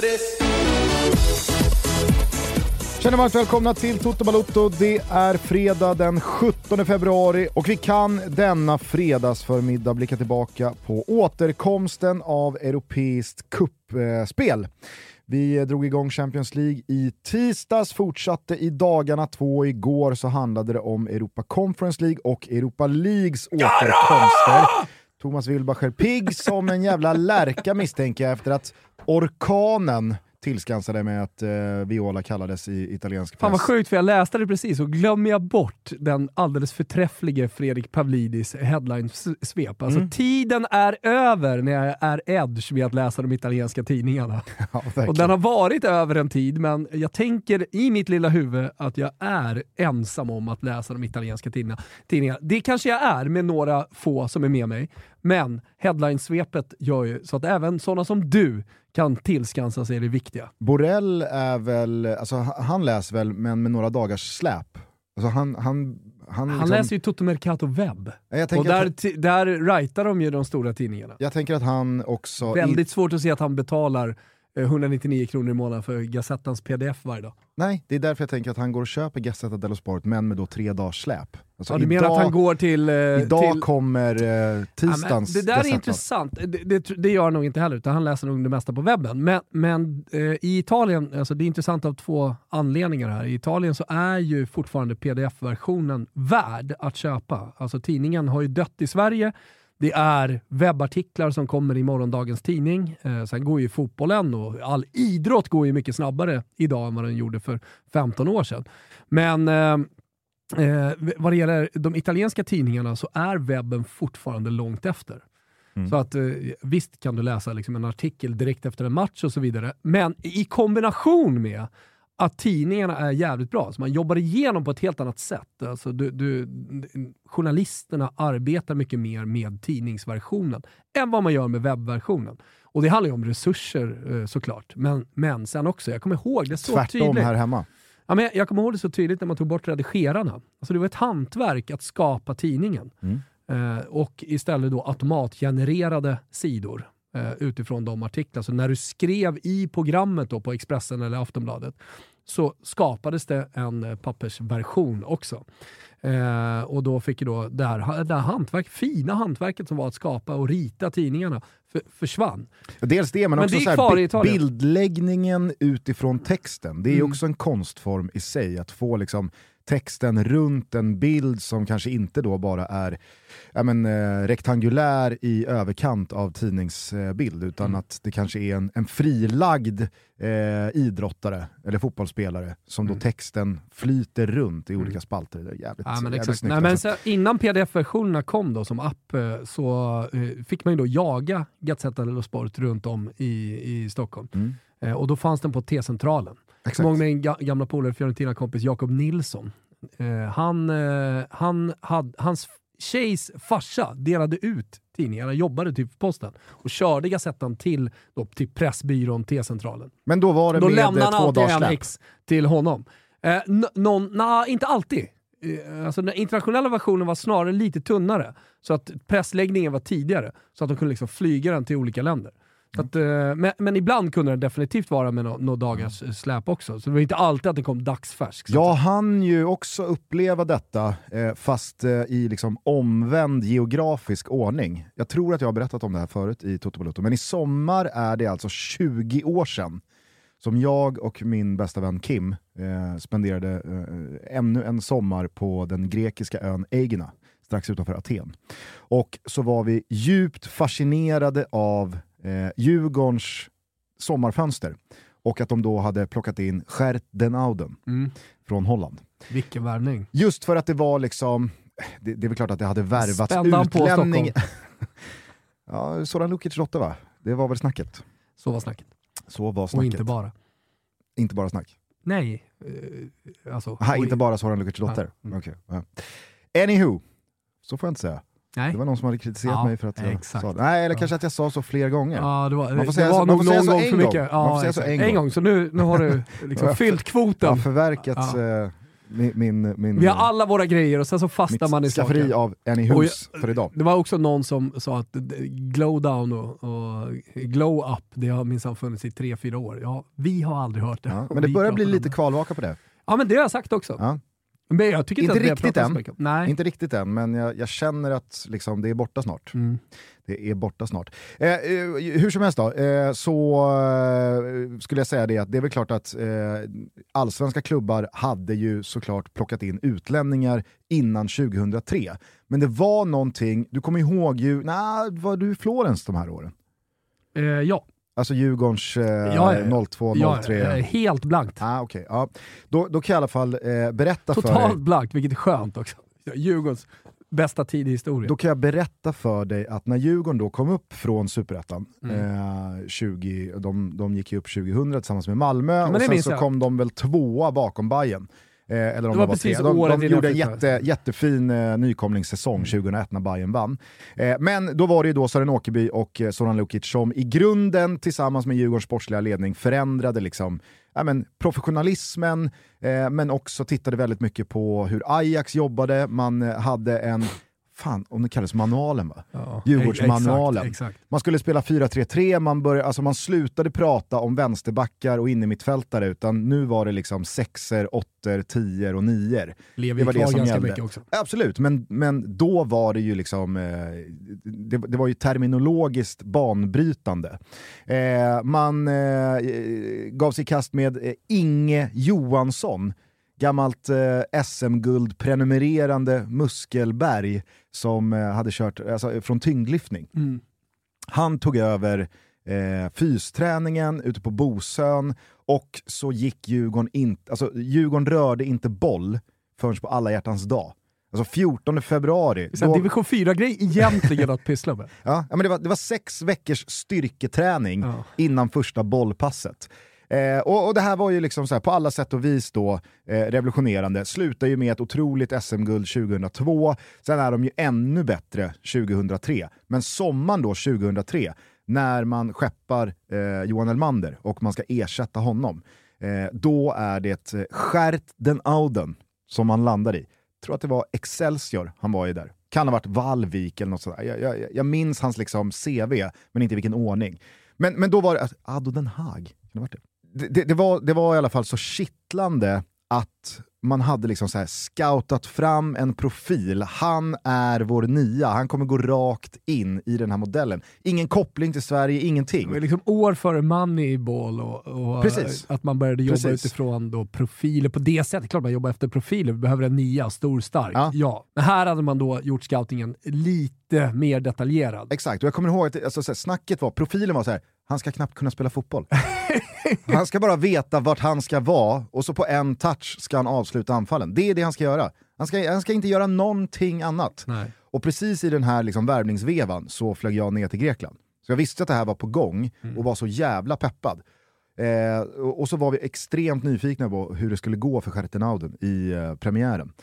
for this. Känner varmt välkomna till Toto Balotto. Det är fredag den 17 februari och vi kan denna fredagsförmiddag blicka tillbaka på återkomsten av europeiskt cupspel. Vi drog igång Champions League i tisdags, fortsatte i dagarna 2. Igår så handlade det om Europa Conference League och Europa Leagues återkomster. Thomas Wilbacher pigg som en jävla lärka misstänker jag efter att orkanen tillskansade med att Viola kallades i italiensk press. Fan vad sjukt, för jag läste det precis och glömmer jag bort den alldeles förträfflige Fredrik Pavlidis headline-svep. Alltså tiden är över när jag är edge med att läsa de italienska tidningarna. Ja, och den har varit över en tid, men jag tänker i mitt lilla huvud att jag är ensam om att läsa de italienska tidningarna. Det kanske jag är med några få som är med mig, men headline-svepet gör ju så att även sådana som du kan tillskansa sig det viktiga. Borrell är väl, alltså han läser väl men med några dagars släp. Alltså han liksom läser ju Toto Mercato Webb. Och där writar de ju de stora tidningarna. Jag tänker att han också... Väldigt svårt att se att han betalar 199 kronor i månaden för Gazettans pdf varje dag. Nej, det är därför jag tänker att han går och köper Gazzetta dello Sport, men med då 3 dagars släp. Alltså du menar att han går till... Idag kommer tisdagens det där Gazzetta. är intressant. Det gör han nog inte heller, utan han läser nog det mesta på webben. Men i Italien, alltså det är intressant av 2 anledningar här. I Italien så är ju fortfarande pdf-versionen värd att köpa. Alltså tidningen har ju dött i Sverige. Det är webbartiklar som kommer i morgondagens tidning. Sen går ju fotbollen och all idrott går ju mycket snabbare idag än vad den gjorde för 15 år sedan. Men vad det gäller de italienska tidningarna så är webben fortfarande långt efter. Så att visst kan du läsa liksom en artikel direkt efter en match och så vidare. Men i kombination med att tidningarna är jävligt bra. Så man jobbar igenom på ett helt annat sätt. Alltså journalisterna arbetar mycket mer med tidningsversionen än vad man gör med webbversionen. Och det handlar ju om resurser såklart. Men sen också, jag kommer ihåg det så tvärtom tydligt. Här hemma. Ja, men jag kommer ihåg det så tydligt när man tog bort redigerarna. Alltså det var ett hantverk att skapa tidningen. Och istället då automatgenererade sidor utifrån de artiklar. Så när du skrev i programmet då på Expressen eller Aftonbladet så skapades det en pappersversion också. Och då fick ju då det här fina hantverket som var att skapa och rita tidningarna försvann. Dels det, men också det så här, bildläggningen utifrån texten. Det är också en konstform i sig att få liksom texten runt en bild som kanske inte då bara är rektangulär i överkant av tidningsbild, utan att det kanske är en frilagd idrottare eller fotbollsspelare som då texten flyter runt i olika spalter. Det är jävligt snyggt. Nej, men så, innan pdf-versionerna kom då som app så fick man ju då jaga Gazzetta dello Sport runt om i Stockholm. Och då fanns den på T-centralen. Exakt. Många med en gamla polare, Fiorentina-kompis Jakob Nilsson. Hans tjejs farsa delade ut tidningarna, jobbade typ på posten och körde Gazettan till Pressbyrån, T-centralen. Men då var det då med 2 lämnade han alltid dagars en ex till honom. Inte alltid. Alltså den internationella versionen var snarare lite tunnare, så att pressläggningen var tidigare, så att de kunde liksom flyga den till olika länder. Så att, men ibland kunde den definitivt vara med några dagars släp också. Så det var inte alltid att det kom dagsfärsk. Jag hann ju också uppleva detta fast i liksom omvänd geografisk ordning. Jag tror att jag har berättat om det här förut i Toto Balotto. Men i sommar är det alltså 20 år sedan som jag och min bästa vän Kim spenderade ännu en sommar på den grekiska ön Aegina strax utanför Aten. Och så var vi djupt fascinerade av Djurgårdens sommarfönster och att de då hade plockat in Gert den Ouden från Holland. Vilken värvning. Just för att det var liksom, det är väl klart att det hade värvats utlänning. Ja, Zoran Lukic dotter, va? Det var väl snacket. Så var snacket. Och inte bara. Inte bara snack. Nej. Inte bara Zoran Lukic dotter. Okay. Anywho, så får jag inte säga. Nej. Det var någon som hade kritiserat mig för att jag sa det. Nej, eller kanske att jag sa så fler gånger. Ja, det var någon gång för mycket. Ja, en gång. Så nu har du liksom fyllt kvoten. Ja, förverkat Vi har alla våra grejer och sen så fastnar man i saker. Mitt skafferi av en i hus för idag. Det var också någon som sa att glow down och glow up, det har minsann funnits i 3-4 år. Ja, vi har aldrig hört det. Ja, men det börjar bli lite kvalvaka på det. Ja, men det har jag sagt också. Ja. Men jag tycker inte att riktigt än. Nej. Inte riktigt än, men jag känner att liksom, det är borta snart. Det är borta snart. Hur som helst då, så skulle jag säga det att det är väl klart att allsvenska klubbar hade ju såklart plockat in utlänningar innan 2003. Men det var någonting, du kommer ihåg ju, var du i Florens de här åren? Ja. Alltså Djurgårdens 02-03. Helt blankt. Okay, ja. Då kan jag i alla fall berätta för dig. Totalt blankt, vilket är skönt också. Djurgårdens bästa tid i historien. Då kan jag berätta för dig att när Djurgården då kom upp från Superettan, de gick ju upp 2000 tillsammans med Malmö, och sen så kom de väl 2 bakom Bayern. Eller om det var precis de gjorde en jättefin nykomlingssäsong 2001 när Bayern vann. Men då var det ju då Sören Åkerby och Zoran Lukic som i grunden tillsammans med Djurgårdens sportsliga ledning förändrade liksom, professionalismen, men också tittade väldigt mycket på hur Ajax jobbade. Man hade en om det kallas manualen, va? Ja, Djurgårdsmanualen. Exakt. Man skulle spela 4-3-3, man slutade prata om vänsterbackar och innermittfältare, utan nu var det liksom 6er, 8er, 10er och 9er. Det var det som gällde. Mycket också. Absolut, men då var det ju liksom det var ju terminologiskt banbrytande. Man gav sig i kast med Inge Johansson, gammalt SM-guld prenumererande muskelberg som hade kört från tyngdlyftning. Han tog över fysträningen ute på Bosön, och så gick Djurgården rörde inte boll förrän på alla hjärtans dag. Alltså 14 februari. Division 4-grej egentligen att pyssla med. Ja, men det var 6 veckors styrketräning innan första bollpasset. Och det här var ju liksom så här, på alla sätt och vis då revolutionerande. Slutar ju med ett otroligt SM-guld 2002. Sen är de ju ännu bättre 2003. Men sommaren då 2003, när man skeppar Johan Elmander och man ska ersätta honom, då är det Gert den Auden som man landar i. Jag tror att det var Excelsior han var ju där. Kan ha varit Vallvik eller något sådär. Jag minns hans liksom CV, men inte vilken ordning. Men då var det Ado Den Haag. Kan det ha varit det? Det var i alla fall så kittlande att man hade liksom så här scoutat fram en profil. Han är vår nia. Han kommer gå rakt in i den här modellen. Ingen koppling till Sverige, ingenting. Det var liksom år före Moneyball och att man började jobba utifrån då profiler på det sättet. Klart man jobbar efter profiler. Vi behöver en nia, stor, stark. Ja. Men här hade man då gjort scoutingen lite mer detaljerad. Exakt. Och jag kommer ihåg att snacket var, profilen var så här: han ska knappt kunna spela fotboll. Han ska bara veta vart han ska vara, och så på en touch ska han avsluta anfallen. Det är det han ska göra. Han ska inte göra någonting annat. Nej. Och precis i den här liksom värvningsvevan så flög jag ner till Grekland. Så jag visste att det här var på gång och var så jävla peppad. Och så var vi extremt nyfikna på hur det skulle gå för Gert den Auden i premiären.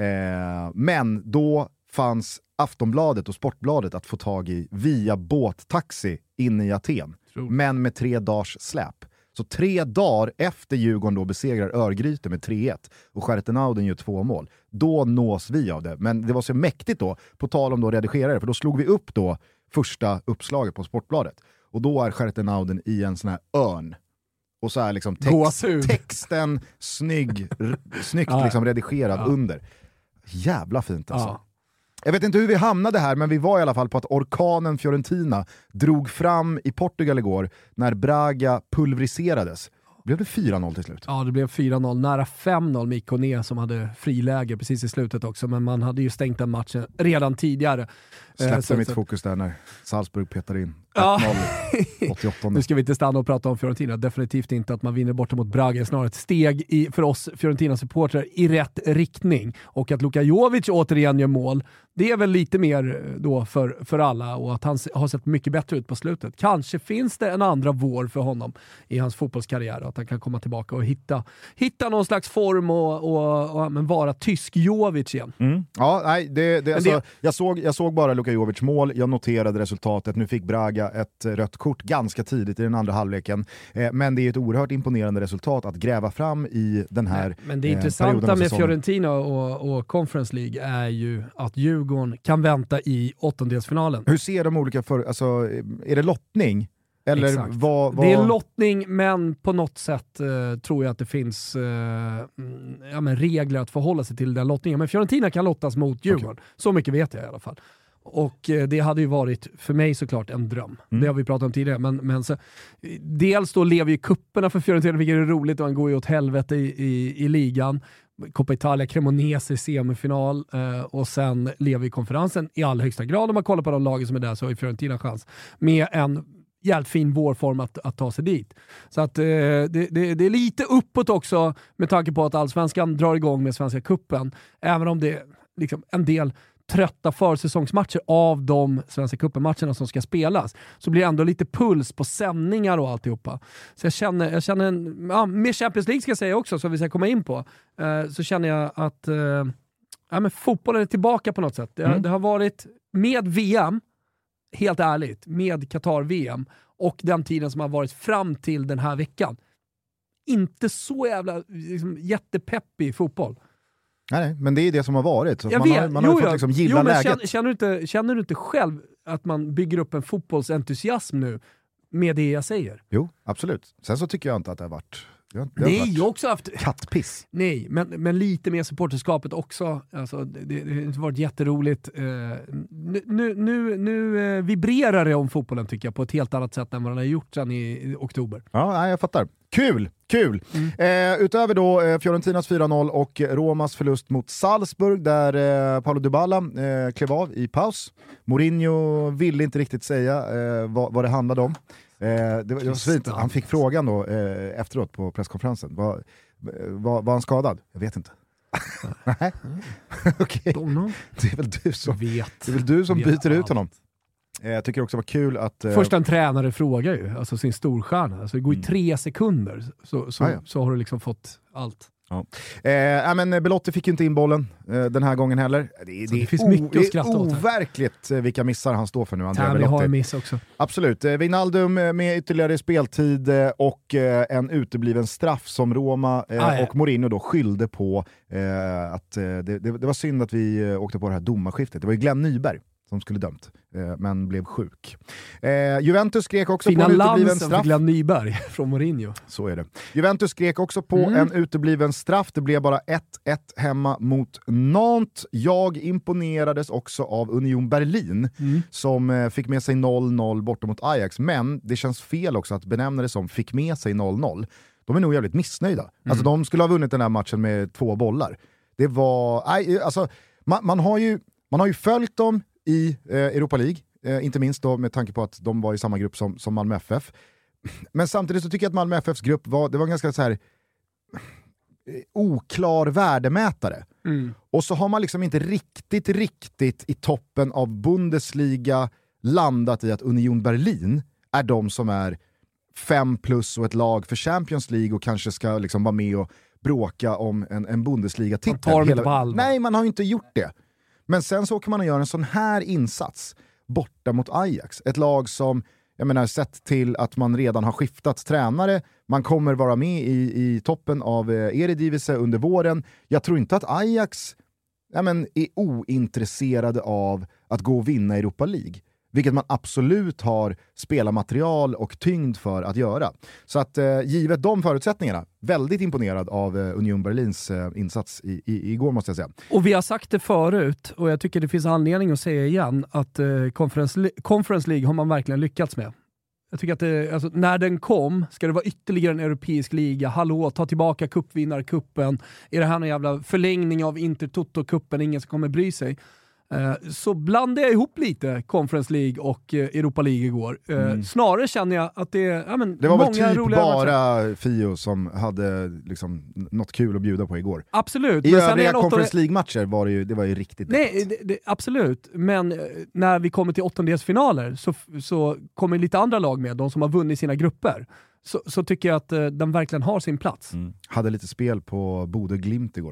Men då fanns Aftonbladet och Sportbladet att få tag i via båttaxi in i Aten. Men med 3 dagars släp. Så 3 dagar efter Djurgården då besegrar Örgryte med 3-1 och Gert den Auden gör 2 mål, då nås vi av det. Men det var så mäktigt då, på tal om då redigerare, för då slog vi upp då första uppslaget på Sportbladet. Och då är Gert den Auden i en sån här örn. Och så är liksom texten snyggt liksom redigerad under. Jävla fint alltså. Ja. Jag vet inte hur vi hamnade här, men vi var i alla fall på att orkanen Fiorentina drog fram i Portugal igår när Braga pulveriserades. Blev det 4-0 till slut? Ja, det blev 4-0. Nära 5-0 med Ikoné som hade friläge precis i slutet också, men man hade ju stängt den matchen redan tidigare. Släppte mitt fokus där när Salzburg petade in 1-0 88. Nu ska vi inte stanna och prata om Fiorentina. Definitivt inte att man vinner borta mot Braga. Snarare ett steg för oss Fiorentina-supportrar i rätt riktning. Och att Luka Jovic återigen gör mål, det är väl lite mer då för alla, och att han har sett mycket bättre ut på slutet. Kanske finns det en andra vår för honom i hans fotbollskarriär, att han kan komma tillbaka och hitta någon slags form och vara tysk Jovic igen. Ja, nej, jag såg bara Luka Jovic mål, jag noterade resultatet. Nu fick Braga plocka ett rött kort ganska tidigt i den andra halvleken. Men det är ett oerhört imponerande resultat att gräva fram i den här Men det intressanta med Fiorentina och Conference League är ju att Djurgården kan vänta i åttondelsfinalen. Hur ser de olika alltså, är det lottning? Eller vad... Det är lottning, men på något sätt tror jag att det finns regler att förhålla sig till den lottningen. Men Fiorentina kan lottas mot Djurgården. Okay. Så mycket vet jag i alla fall. Och det hade ju varit för mig såklart en dröm. Det har vi pratat om tidigare. Men så, dels då lever ju kupperna för Fiorentina, vilket är roligt, och han går ju åt helvete i ligan. Coppa Italia, Cremonese semifinal, och sen lever i konferensen i allra högsta grad. Om man kollar på de lagen som är där så har Fiorentina chans med en jävligt fin vårform att ta sig dit. Så att det är lite uppåt också med tanke på att Allsvenskan drar igång med Svenska cupen. Även om det är liksom en del trötta försäsongsmatcher av de Svenska cupen-matcherna som ska spelas, så blir det ändå lite puls på sändningar och alltihopa. Så jag känner med Champions League ska jag säga också, som vi ska komma in på, så känner jag att men fotbollen är tillbaka på något sätt. Det har varit med VM, helt ärligt, med Qatar-VM och den tiden som har varit fram till den här veckan. Inte så jävla jättepeppig i fotboll. Nej, men det är det som har varit. Så man har fått liksom gilla läget. Känner du inte själv att man bygger upp en fotbollsentusiasm nu med det jag säger? Jo, absolut. Sen så tycker jag inte att det har varit... Nej, jag också haft kattpiss. Nej, men lite mer supporterskapet också. Alltså, det har varit jätteroligt. Nu vibrerar det om fotbollen, tycker jag, på ett helt annat sätt än vad den har gjort sedan i oktober. Ja, jag fattar. Kul! Utöver då Fiorentinas 4-0 och Romas förlust mot Salzburg, där Paulo Dybala klev av i paus. Mourinho ville inte riktigt säga vad det handlade om. Det var fint. Han fick frågan då efteråt på presskonferensen. Var han skadad? Jag vet inte. Nej. Okej. Det är väl du som byter ut honom. Jag tycker också det var kul att... Först en tränare frågar ju, alltså sin storstjärna. Alltså det går i 3 sekunder så har du liksom fått allt. Ja. Men Belotti fick ju inte in bollen den här gången heller. Det finns mycket att skratta åt. Det är overkligt vilka missar han står för nu, Andrea Tammy Belotti. har en miss också. Absolut. Wijnaldum med ytterligare speltid och en utebliven straff som Roma och Mourinho då skyllde på att det var synd att vi åkte på det här domarskiftet. Det var ju Glenn Nyberg som skulle dömt, men blev sjuk. Juventus skrek också på en utebliven straff. Glenn Nyberg från Mourinho. Så är det. Juventus skrek också på en utebliven straff. Det blev bara 1-1 hemma mot Nantes. Jag imponerades också av Union Berlin som fick med sig 0-0 borta mot Ajax. Men det känns fel också att benämna det som fick med sig 0-0. De är nog jävligt missnöjda. Alltså de skulle ha vunnit den här matchen med 2 bollar. Det var... Alltså, man har ju följt dem i Europa League, inte minst då med tanke på att de var i samma grupp som Malmö FF. Men samtidigt så tycker jag att Malmö FFs grupp var en ganska så här oklar värdemätare. Och så har man liksom inte riktigt i toppen av Bundesliga landat i att Union Berlin är de som är 5+ och ett lag för Champions League och kanske ska liksom vara med och bråka om en Bundesliga-titel. Nej, man har ju inte gjort det. Men sen så kan man göra en sån här insats borta mot Ajax. Ett lag som, jag menar, sett till att man redan har skiftat tränare. Man kommer vara med i toppen av Eredivisie under våren. Jag tror inte att Ajax är ointresserade av att gå och vinna Europa League. Vilket man absolut har spelarmaterial och tyngd för att göra. Så att givet de förutsättningarna, väldigt imponerad av Union Berlins insats igår, måste jag säga. Och vi har sagt det förut, och jag tycker det finns anledning att säga igen, att Conference League har man verkligen lyckats med. Jag tycker att när den kom ska det vara ytterligare en europeisk liga. Hallå, ta tillbaka cupvinnarkuppen. Är det här någon jävla förlängning av Intertoto-kuppen? Ingen som kommer bry sig. Så blandade jag ihop lite Conference League och Europa League igår. Snarare känner jag att det var många väl typ roliga bara matcher. Fio som hade liksom något kul att bjuda på igår. Absolut. I men övriga Conference League-matcher var det var ju riktigt. Nej, absolut. Men när vi kommer till åttondelsfinaler så kommer lite andra lag med, de som har vunnit sina grupper. Så tycker jag att de verkligen har sin plats. Hade lite spel på Bodø Glimt igår.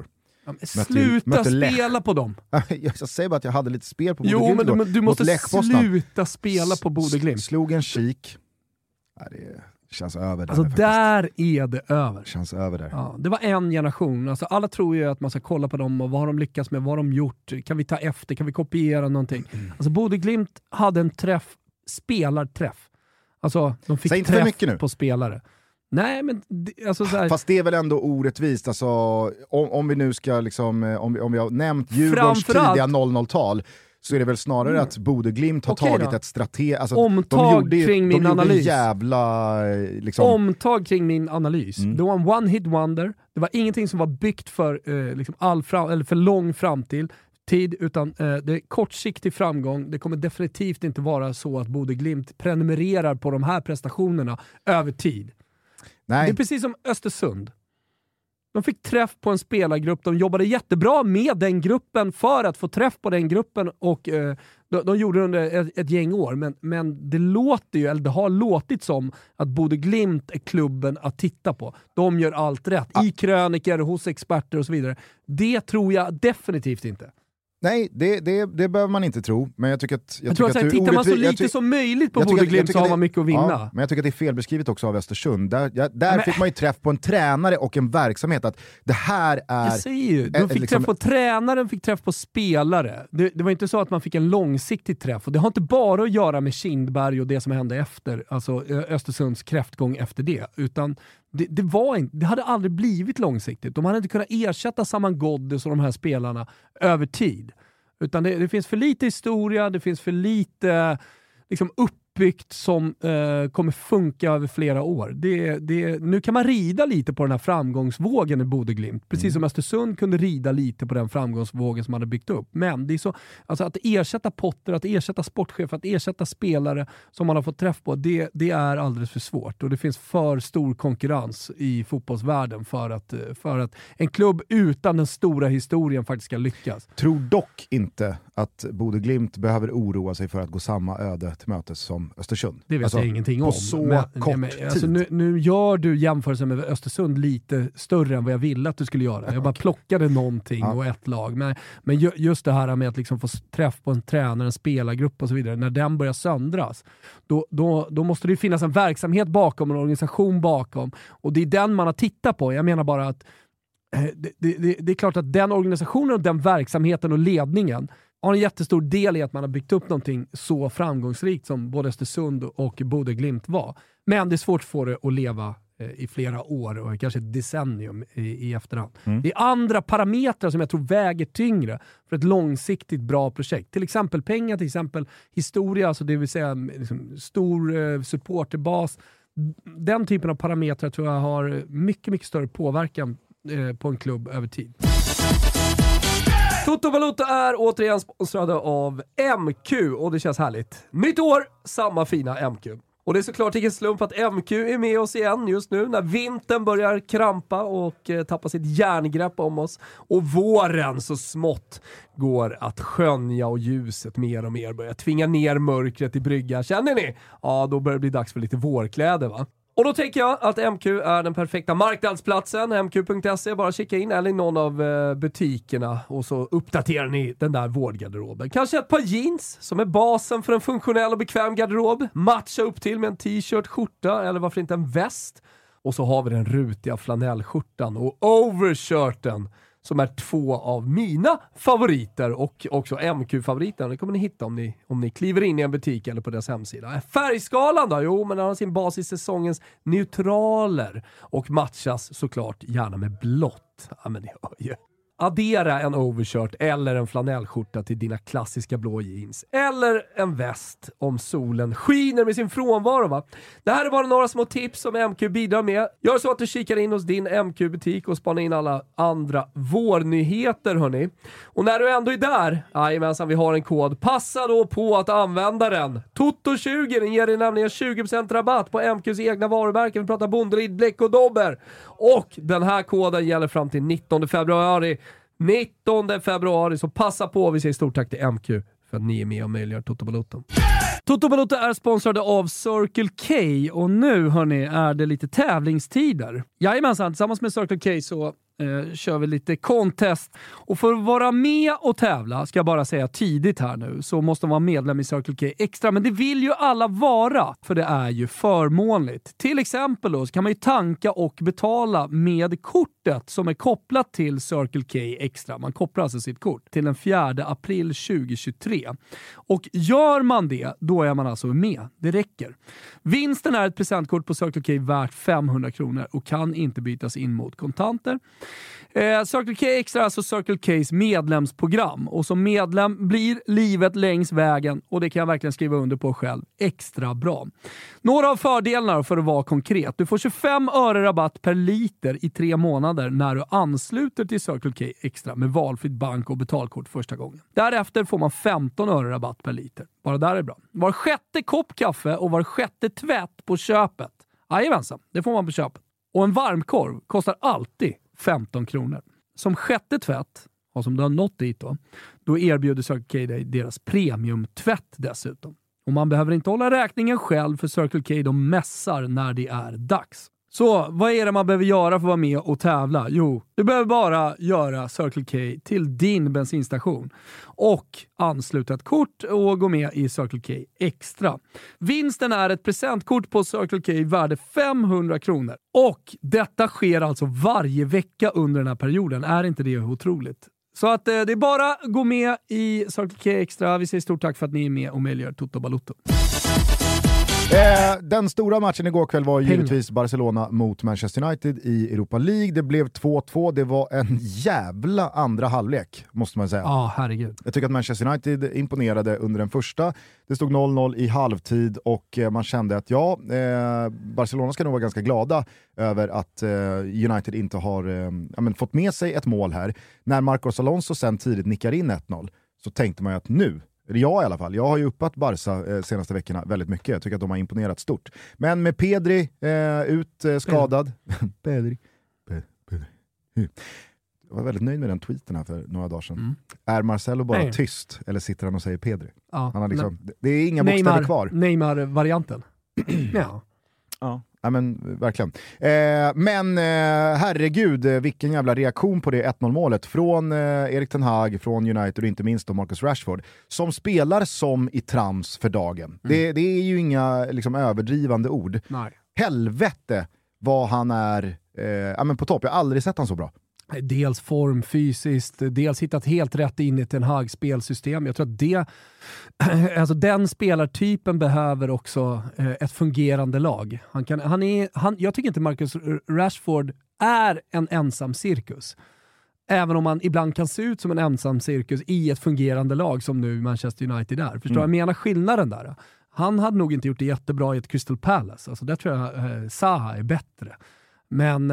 Ja, sluta spela på dem. Jag säger bara att jag hade lite spel på Bodø Jo, Glimt. men du måste sluta spela på Bodø Glimt. Slog en kik. Det känns över där. Alltså där är det över. Känns över där. Ja, det var en generation. Alltså, alla tror ju att man ska kolla på dem och vad har de lyckats med, vad har de gjort, kan vi ta efter, kan vi kopiera någonting. Alltså Bodø Glimt hade en spelarträff. Alltså de fick träff på spelare. Nej, men alltså så här, fast det är väl ändå orättvist alltså, om vi nu ska liksom, om vi har nämnt Djurgårdens tidiga 00-tal, så är det väl snarare att Bodø Glimt har tagit ett alltså, omtag kring min analys. Jävla, liksom... Omtag kring min analys. Det var en one-hit wonder. Det var ingenting som var byggt för, liksom eller för lång framtid, utan det är kortsiktig framgång. Det kommer definitivt inte vara så att Bodø Glimt prenumererar på de här prestationerna över tid. Nej. Det är precis som Östersund. De fick träff på en spelargrupp. De jobbade jättebra med den gruppen för att få träff på den gruppen och de gjorde det under ett gäng år. Men det låter ju, eller det har låtit som att Bodø Glimt är klubben att titta på. De gör allt rätt. I kröniker, hos experter och så vidare. Det tror jag definitivt inte. Nej, det behöver man inte tro. Men jag tycker att... Jag tror att tittar man så lite som möjligt på Bodø Glimt så har man mycket att vinna. Ja, men jag tycker att det är felbeskrivet också av Östersund. Där fick man ju träff på en tränare och en verksamhet. Att det här är... Jag säger ju, de fick träff på tränaren, fick träff på spelare. Det var inte så att man fick en långsiktig träff. Och det har inte bara att göra med Kindberg och det som hände efter. Alltså Östersunds kräftgång efter det. Utan... Det hade aldrig blivit långsiktigt. De hade inte kunnat ersätta Saman Ghoddos och de här spelarna över tid. Utan det finns för lite historia, det finns för lite liksom uppbyggt som kommer funka över flera år. Nu kan man rida lite på den här framgångsvågen i Bodø Glimt. Precis som Östersund kunde rida lite på den framgångsvågen som man hade byggt upp. Men det är så, alltså att ersätta Potter, att ersätta sportchef, att ersätta spelare som man har fått träff på, det är alldeles för svårt. Och det finns för stor konkurrens i fotbollsvärlden för att en klubb utan den stora historien faktiskt ska lyckas. Tror dock inte att Bodø Glimt behöver oroa sig för att gå samma öde till mötes som Östersund. Det vet jag ingenting om. På så kort tid. Alltså nu gör du jämförelsen med Östersund lite större än vad jag ville att du skulle göra. Jag bara plockade någonting och ett lag. Men just det här med att liksom få träff på en tränare, en spelargrupp och så vidare. När den börjar söndras, då måste det finnas en verksamhet bakom, en organisation bakom. Och det är den man har tittat på. Jag menar bara att det är klart att den organisationen och den verksamheten och ledningen har en jättestor del i att man har byggt upp någonting så framgångsrikt som både Östersund och Bodø Glimt var. Men det är svårt att få det att leva i flera år och kanske ett decennium i efterhand. Det är andra parametrar som jag tror väger tyngre för ett långsiktigt bra projekt. Till exempel pengar, till exempel historia, alltså det vill säga liksom stor supporterbas. Den typen av parametrar tror jag har mycket, mycket större påverkan på en klubb över tid. Toto Balotto är återigen sponsrade av MQ och det känns härligt. Nytt år, samma fina MQ. Och det är såklart ingen slump att MQ är med oss igen just nu när vintern börjar krampa och tappa sitt järngrepp om oss. Och våren så smått går att skönja och ljuset mer och mer börjar tvinga ner mörkret i brygga. Känner ni? Ja, då börjar det bli dags för lite vårkläder, va? Och då tänker jag att MQ är den perfekta marknadsplatsen. MQ.se, bara kika in eller i någon av butikerna och så uppdaterar ni den där vårdgarderoben. Kanske ett par jeans som är basen för en funktionell och bekväm garderob. Matcha upp till med en t-shirt, skjorta eller varför inte en väst. Och så har vi den rutiga flanellskjortan och overshirten som är två av mina favoriter och också MQ-favoriter. Det kommer ni hitta om ni kliver in i en butik eller på deras hemsida. Färgskalan då? Jo, men den har sin bas i säsongens neutraler och matchas såklart gärna med blått. Ja, men ni hör ju. Addera en overshirt eller en flanellskjorta till dina klassiska blå jeans. Eller en väst om solen skiner med sin frånvaro, va? Det här är bara några små tips som MQ bidrar med. Gör så att du kikar in hos din MQ-butik och spanar in alla andra vårnyheter, hörni. Och när du ändå är där, jajamensan, vi har en kod. Passa då på att använda den. Toto20, den ger dig nämligen 20% rabatt på MQs egna varumärken. Vi pratar Bondelid, Bläck och Dobber. Och den här koden gäller fram till 19 februari. 19 februari, så passa på. Vi säger stort tack till MQ för att ni är med och möjliggör Toto Balotto. Toto Balotto är sponsrade av Circle K och nu, hörni, är det lite tävlingstider. Jajamensan, tillsammans med Circle K så kör vi lite contest. Och för att vara med och tävla, ska jag bara säga tidigt här nu, så måste man vara medlem i Circle K Extra. Men det vill ju alla vara, för det är ju förmånligt. Till exempel då, så kan man ju tanka och betala med kortet som är kopplat till Circle K Extra. Man kopplar alltså sitt kort till den 4 april 2023. Och gör man det, då är man alltså med. Det räcker. Vinsten är ett presentkort på Circle K värt 500 kronor och kan inte bytas in mot kontanter. Circle K Extra är alltså Circle K's medlemsprogram, och som medlem blir livet längs vägen, och det kan jag verkligen skriva under på själv, extra bra. Några av fördelarna för att vara konkret: du får 25 öre rabatt per liter i 3 månader när du ansluter till Circle K Extra med valfritt bank- och betalkort första gången. Därefter får man 15 öre rabatt per liter. Bara där är bra. Var sjätte kopp kaffe och var sjätte tvätt på köpet. Jajamensan, det får man på köpet. Och en varmkorv kostar alltid 15 kronor. Som sjätte tvätt, och som du har nått dit då erbjuder Circle K dig deras premiumtvätt dessutom. Och man behöver inte hålla räkningen själv, för Circle K de mässar när det är dags. Så vad är det man behöver göra för att vara med och tävla? Jo, du behöver bara göra Circle K till din bensinstation och ansluta ett kort och gå med i Circle K Extra. Vinsten är ett presentkort på Circle K värde 500 kronor. Och detta sker alltså varje vecka under den här perioden. Är inte det otroligt? Så att det är bara att gå med i Circle K Extra. Vi säger stort tack för att ni är med och möjliggör Toto Balotto. Den stora matchen igår kväll var givetvis Barcelona mot Manchester United i Europa League. Det blev 2-2. Det var en jävla andra halvlek, måste man säga. Ja, herregud. Jag tycker att Manchester United imponerade under den första. Det stod 0-0 i halvtid och man kände att Barcelona ska nog vara ganska glada över att United inte har fått med sig ett mål här. När Marcos Alonso sen tidigt nickar in 1-0 så tänkte man ju att nu, jag i alla fall, jag har ju uppat Barca senaste veckorna väldigt mycket. Jag tycker att de har imponerat stort. Men med Pedri skadad. Pedri. Jag var väldigt nöjd med den tweeten här för några dagar sedan. Är Marcelo bara tyst eller sitter han och säger Pedri? Ja. Han har liksom, det är inga bokstäver kvar. Neymar-varianten. Ja, men verkligen. Men herregud, vilken jävla reaktion på det 1-0-målet från Erik Ten Hag, från United och inte minst då Marcus Rashford, som spelar som i trams för dagen. Det är ju inga liksom överdrivande ord. Nej. Helvete vad han är på topp. Jag har aldrig sett han så bra. Dels form fysiskt, dels hittat helt rätt in i Ten Hags spelsystem. Jag tror att den spelartypen behöver också ett fungerande lag. Jag tycker inte Marcus Rashford är en ensam cirkus. Även om man ibland kan se ut som en ensam cirkus i ett fungerande lag som nu Manchester United är. Förstår jag menar skillnaden där? Han hade nog inte gjort det jättebra i ett Crystal Palace. Alltså där tror jag Zaha är bättre. Men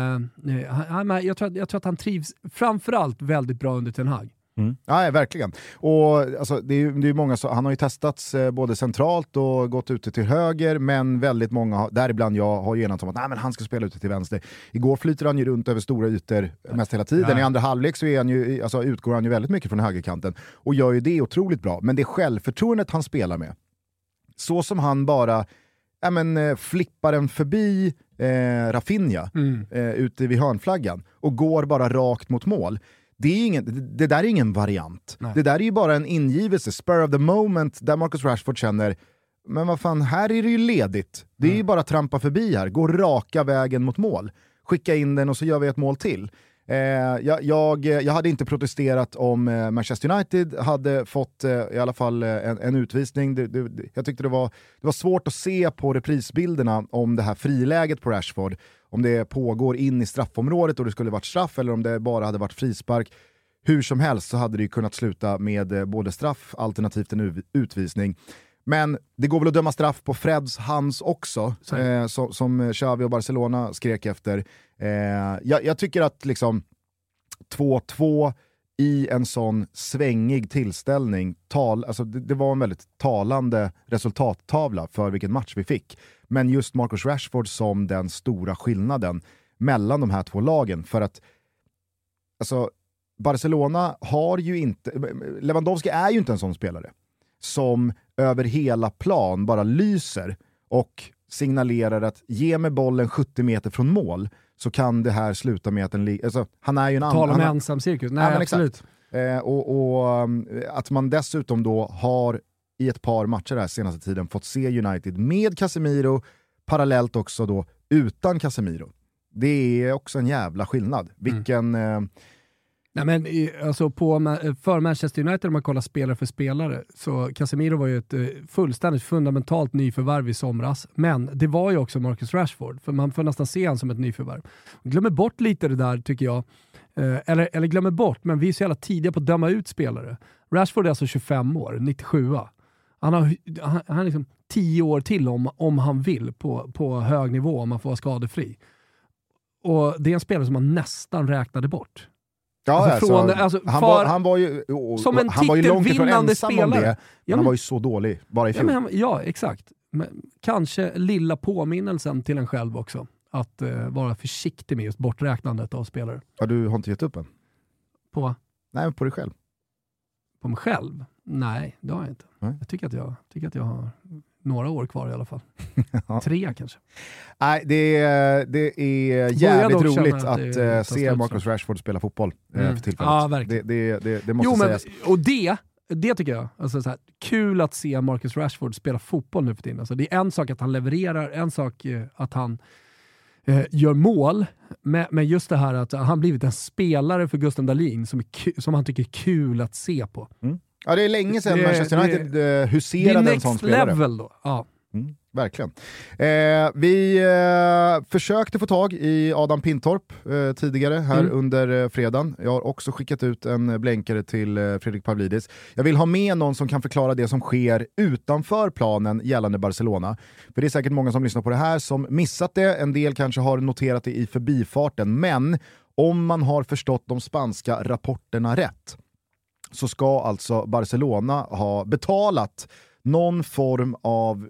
jag tror att han trivs framförallt väldigt bra under Ten Hag. Ja, verkligen. Och alltså, det är många han har ju testats både centralt och gått ute till höger, men väldigt många, däribland jag, har ju enat om att han ska spela ute till vänster. Igår flyter han ju runt över stora ytor mest hela tiden. Ja. I andra halvlek så utgår han ju väldigt mycket från högerkanten och gör ju det otroligt bra. Men det självförtroendet han spelar med, så som han bara flippar en förbi Rafinha ute vid hörnflaggan och går bara rakt mot mål. Det där är ingen variant. Nej. Det där är ju bara en ingivelse, spur of the moment, där Marcus Rashford känner, men vad fan, här är det ju ledigt. Det är ju bara trampa förbi här, gå raka vägen mot mål. Skicka in den och så gör vi ett mål till. Jag hade inte protesterat om Manchester United hade fått i alla fall en utvisning. Jag tyckte det var svårt att se på reprisbilderna om det här friläget på Rashford, om det pågår in i straffområdet och det skulle varit straff eller om det bara hade varit frispark. Hur som helst så hade det ju kunnat sluta med både straff alternativt en utvisning. Men det går väl att döma straff på Freds hands också, som Xavi och Barcelona skrek efter. Jag tycker att liksom 2-2 i en sån svängig tillställning, det var en väldigt talande resultattavla för vilken match vi fick. Men just Marcus Rashford som den stora skillnaden mellan de här två lagen, för att Barcelona har ju inte, Lewandowski är ju inte en sån spelare som över hela plan bara lyser och signalerar att ge mig bollen 70 meter från mål så kan det här sluta med att han är ju en annan... Tala om ensam cirkus. Nej, absolut. Och att man dessutom då har i ett par matcher den här senaste tiden fått se United med Casemiro, parallellt också då utan Casemiro. Det är också en jävla skillnad. Vilken... Nej, men alltså för Manchester United, om man kollar spelare för spelare, så Casemiro var ju ett fullständigt fundamentalt nyförvärv i somras, men det var ju också Marcus Rashford, för man får nästan se han som ett nyförvärv. Glömmer bort lite det där, tycker jag. Eller glömmer bort, men vi är så jävla tidiga på att döma ut spelare. Rashford är alltså 25 år, 97. Han har liksom 10 år till om han vill på hög nivå, om man får vara skadefri. Och det är en spelare som man nästan räknade bort. Ja, han var ju som en han var ju långt ifrån ensam spelare. om det, men han var ju så dålig bara i fjol. Ja, exakt. Men kanske lilla påminnelsen till en själv också. Att vara försiktig med just borträknandet av spelare. Ja, du har inte gett upp än? På? Nej, men på dig själv. På mig själv? Nej, det har jag inte. Nej. Jag tycker att jag har några år kvar i alla fall. 3 kanske. Nej, det är jävligt roligt att se Marcus Rashford spela fotboll för tillfället. Ja, verkligen. Det måste sägas. Och det tycker jag. Alltså, så här, kul att se Marcus Rashford spela fotboll nu för tiden. Alltså, det är en sak att han levererar, en sak att han gör mål, men just det här att han blivit en spelare för Gustav Dahlin som han tycker är kul att se på. Mm. Ja, det är länge sedan Manchester United huserade en sån spelare. Det är next level då. Ja. Verkligen. Vi försökte få tag i Adam Pintorp tidigare här under fredagen. Jag har också skickat ut en blänkare till Fredrik Pavlidis. Jag vill ha med någon som kan förklara det som sker utanför planen gällande Barcelona. För det är säkert många som lyssnar på det här som missat det. En del kanske har noterat det i förbifarten. Men om man har förstått de spanska rapporterna rätt, så ska alltså Barcelona ha betalat någon form av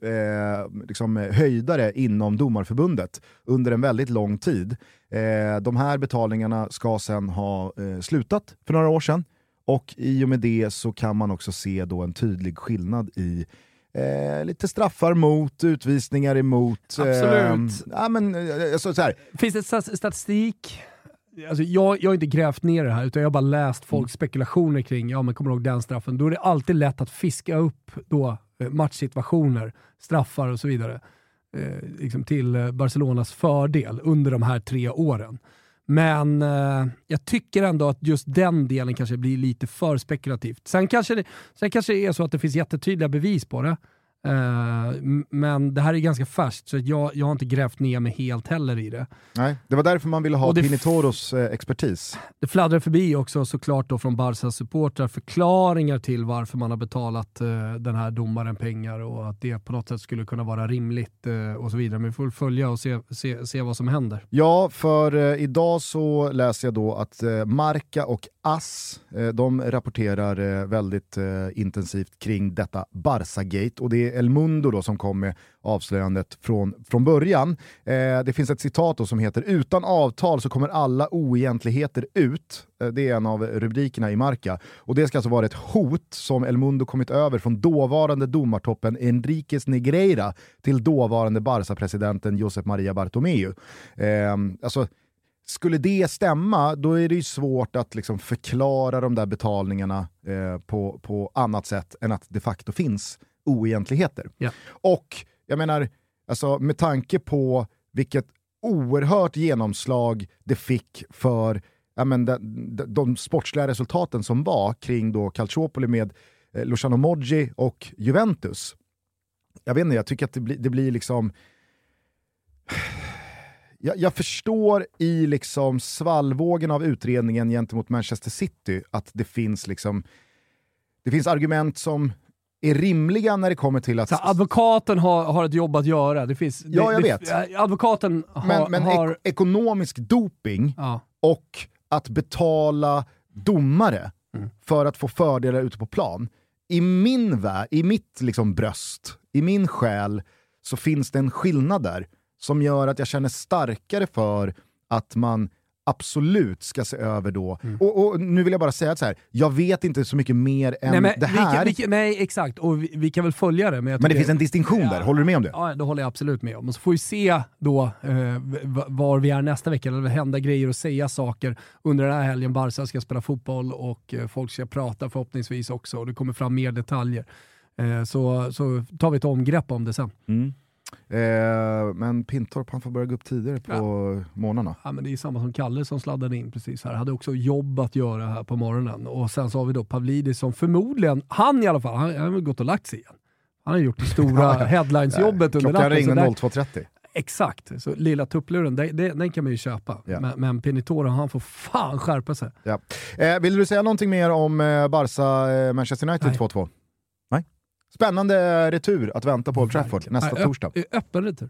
höjdare inom domarförbundet under en väldigt lång tid. De här betalningarna ska sedan ha slutat för några år sedan, och i och med det så kan man också se då en tydlig skillnad i lite straffar mot, utvisningar emot. Absolut. Så här. Finns det statistik? Alltså jag har inte grävt ner det här, utan jag har bara läst folks spekulationer kring, men kommer du ihåg den straffen? Då är det alltid lätt att fiska upp då matchsituationer, straffar och så vidare till Barcelonas fördel under de här 3 åren. Men jag tycker ändå att just den delen kanske blir lite för spekulativt. Sen kanske det är så att det finns jättetydliga bevis på det. Men det här är ganska färskt, så jag har inte grävt ner mig helt heller i det. Nej, det var därför man ville ha Pinitoros expertis. Det fladdrar förbi också såklart då från Barças supportrar förklaringar till varför man har betalat den här domaren pengar, och att det på något sätt skulle kunna vara rimligt och så vidare. Men vi får följa och se vad som händer. Ja, för idag så läser jag då att Marca och AS, de rapporterar väldigt intensivt kring detta Barça-gate, och det är El Mundo då som kom med avslöjandet från början. Det finns ett citat då som heter: utan avtal så kommer alla oegentligheter ut. Det är en av rubrikerna i Marca. Och det ska alltså vara ett hot som El Mundo kommit över från dåvarande domartoppen Enriques Negreira till dåvarande Barça-presidenten Josep Maria Bartomeu. Skulle det stämma, då är det ju svårt att liksom förklara de där betalningarna på annat sätt än att de facto finns oegentligheter. Ja. Och jag menar, alltså, med tanke på vilket oerhört genomslag det fick för de sportsliga resultaten som var kring då Calciopoli med Luciano Moggi och Juventus. Jag vet inte, jag tycker att det blir liksom... Jag förstår i liksom svallvågen av utredningen gentemot Manchester City att det finns argument som är rimliga när det kommer till att... Så advokaten har ett jobb att göra. Det finns, jag vet. Advokaten har... Ekonomisk doping och att betala domare för att få fördelar ute på plan. I mitt liksom bröst, i min själ, så finns det en skillnad där som gör att jag känner starkare för att man absolut ska se över då. Och nu vill jag bara säga att så här, jag vet inte så mycket mer än det här. Nej, exakt. Och vi kan väl följa det. Men det finns en distinktion där. Håller du med om det? Ja, det håller jag absolut med om. Och så får vi se då var vi är nästa vecka. Det händer grejer och säga saker under den här helgen. Barca ska spela fotboll och folk ska prata förhoppningsvis också. Och det kommer fram mer detaljer. Så tar vi ett omgrepp om det sen. Men Pintorp, han får börja gå upp tidigare på morgnarna. Ja, men det är samma som Kalle som sladdade in precis här. Hade också jobb att göra här på morgonen. Och sen så har vi då Pavlidis som förmodligen, han i alla fall, han har gått och lagt sig igen. Han har gjort det stora headlines-jobbet under natten. Klockan ringde 02.30. Exakt, så lilla tuppluren, den kan man ju köpa. Ja. Men Pinitoro, han får fan skärpa sig. Ja. Vill du säga någonting mer om Barca-Manchester United 2-2? Nej. Spännande retur att vänta på Old Trafford nästa torsdag. Öppen retur.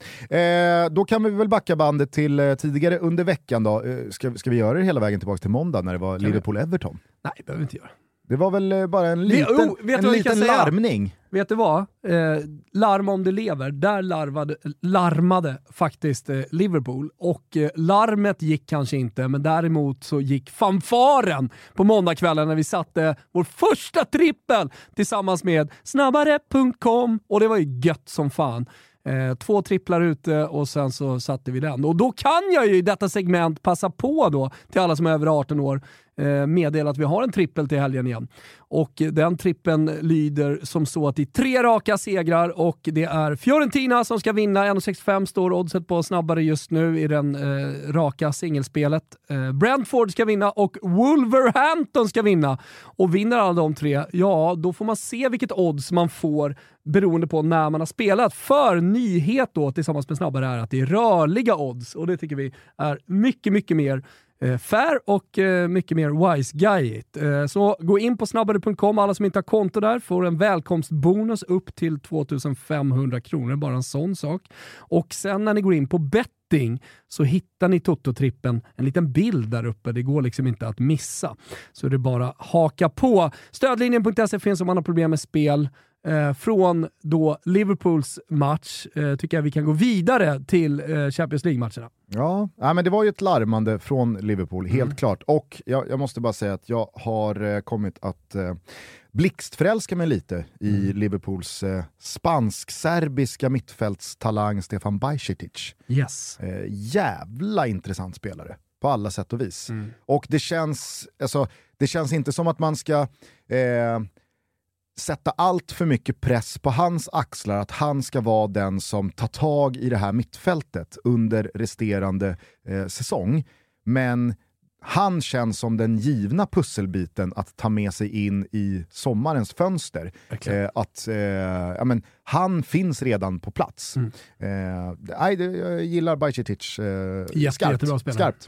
Då kan vi väl backa bandet till tidigare under veckan då. Ska vi göra det hela vägen tillbaka till måndag när det var Liverpool-Everton? Nej, det behöver vi inte göra. Det var väl bara en liten larmning. Vet du vad? Larm om det lever. Där larmade faktiskt Liverpool. Och larmet gick kanske inte, men däremot så gick fanfaren på måndagskvällen när vi satte vår första trippel tillsammans med snabbare.com. Och det var ju gött som fan. 2 tripplar ute och sen så satte vi den. Och då kan jag ju i detta segment passa på då till alla som är över 18 år meddela att vi har en trippel till helgen igen. Och den trippeln lyder som så att det är 3 raka segrar och det är Fiorentina som ska vinna. 1,65 står oddset på snabbare just nu i den raka singelspelet. Brentford ska vinna och Wolverhampton ska vinna. Och vinner alla de 3, ja då får man se vilket odds man får beroende på när man har spelat. För nyhet då tillsammans med snabbare är att det är rörliga odds och det tycker vi är mycket, mycket mer fair och mycket mer wise guyigt. Så gå in på snabbare.com. Alla som inte har konto där får en välkomstbonus upp till 2500 kronor. Bara en sån sak. Och sen när ni går in på betting så hittar ni Toto-trippen, en liten bild där uppe. Det går liksom inte att missa. Så det är bara haka på. Stödlinjen.se finns om man har problem med spel. Från då Liverpools match tycker jag vi kan gå vidare till Champions League-matcherna. Ja, men det var ju ett larmande från Liverpool, helt klart. Och jag måste bara säga att jag har kommit att blixtförälska mig lite i Liverpools spansk-serbiska mittfältstalang Stefan Bajcetic. Yes. Jävla intressant spelare på alla sätt och vis. Och det känns inte som att man ska sätta allt för mycket press på hans axlar, att han ska vara den som tar tag i det här mittfältet under resterande säsong. Men han känns som den givna pusselbiten att ta med sig in i sommarens fönster. Han finns redan på plats. Jag gillar Bajcetic skarpt.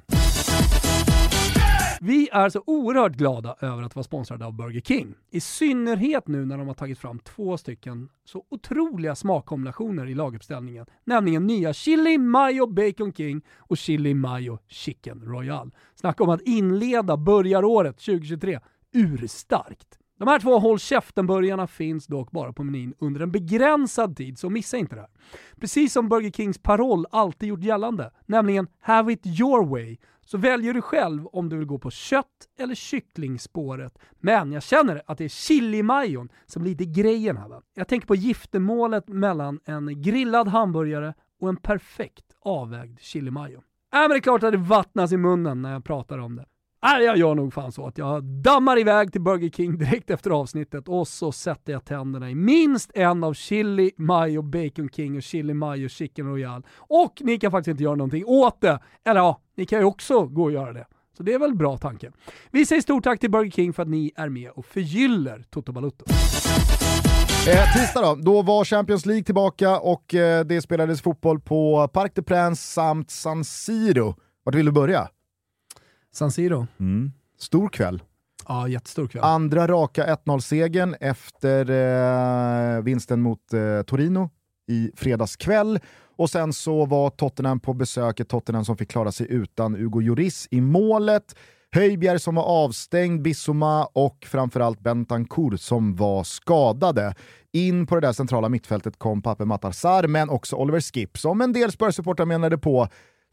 Vi är så oerhört glada över att vara sponsrade av Burger King. I synnerhet nu när de har tagit fram 2 stycken så otroliga smakkombinationer i laguppställningen. Nämligen nya Chili Mayo Bacon King och Chili Mayo Chicken Royal. Snacka om att inleda börjaråret 2023 urstarkt. De här 2 håll käften-burgarna finns dock bara på menyn under en begränsad tid, så missa inte det här. Precis som Burger Kings paroll alltid gjort gällande, nämligen have it your way, så väljer du själv om du vill gå på kött- eller kycklingspåret. Men jag känner att det är chili-majon som blir lite grejen här. Va? Jag tänker på giftermålet mellan en grillad hamburgare och en perfekt avvägd chili-majo. Men det är klart att det vattnas i munnen när jag pratar om det. Jag gör nog fan så att jag dammar iväg till Burger King direkt efter avsnittet och så sätter jag tänderna i minst en av Chili Mayo Bacon King och Chili Mayo Chicken Royal. Och ni kan faktiskt inte göra någonting åt det. Eller ja, ni kan ju också gå och göra det. Så det är väl bra tanke. Vi säger stort tack till Burger King för att ni är med och förgyller Toto Balotto. Tisdag då var Champions League tillbaka och det spelades fotboll på Parc des Princes samt San Siro. Vart vill du börja? San Siro. Stor kväll. Ja, jättestor kväll. Andra raka 1-0-segern efter vinsten mot Torino i fredagskväll. Och sen så var Tottenham på besök, Tottenham som fick klara sig utan Hugo Lloris i målet. Höjbjerg som var avstängd, Bissouma och framförallt Bentancur som var skadade. In på det där centrala mittfältet kom Pape Matar Sarr, men också Oliver Skip som en del Spurs-supportrar menade på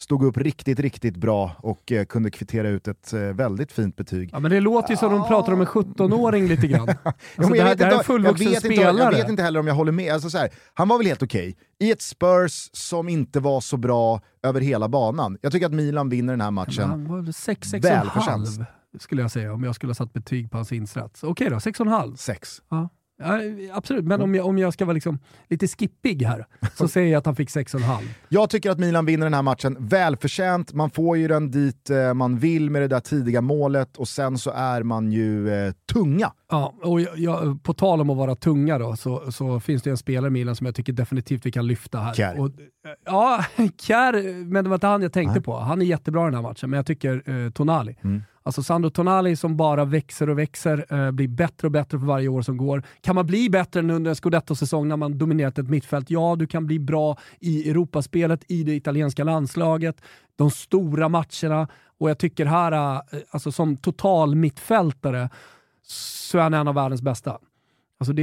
stod upp riktigt, riktigt bra och kunde kvittera ut ett väldigt fint betyg. Ja, men det låter ju som de pratar om en 17-åring lite grann. Alltså, jag spelare. vet inte heller om jag håller med. Alltså, så här, han var väl helt okej. I ett Spurs som inte var så bra över hela banan. Jag tycker att Milan vinner den här matchen. Han var 6,5 skulle jag säga om jag skulle ha satt betyg på hans insats. Okej då, 6,5. 6. Ja. Ja, absolut, men om jag ska vara liksom lite skippig här så säger jag att han fick 6,5. Jag tycker att Milan vinner den här matchen välförtjänt. Man får ju den dit man vill med det där tidiga målet och sen så är man ju tunga. Ja, och på tal om att vara tunga då så finns det en spelare i Milan som jag tycker definitivt vi kan lyfta här. Kjær. Och, ja, Kjær, men det var inte han jag tänkte på. Han är jättebra i den här matchen, men jag tycker Tonali. Alltså Sandro Tonali som bara växer och växer, blir bättre och bättre för varje år som går. Kan man bli bättre än under en Scudetto-säsong när man dominerat ett mittfält? Ja, du kan bli bra i Europaspelet, i det italienska landslaget, de stora matcherna. Och jag tycker här, alltså som total mittfältare så är han en av världens bästa. Alltså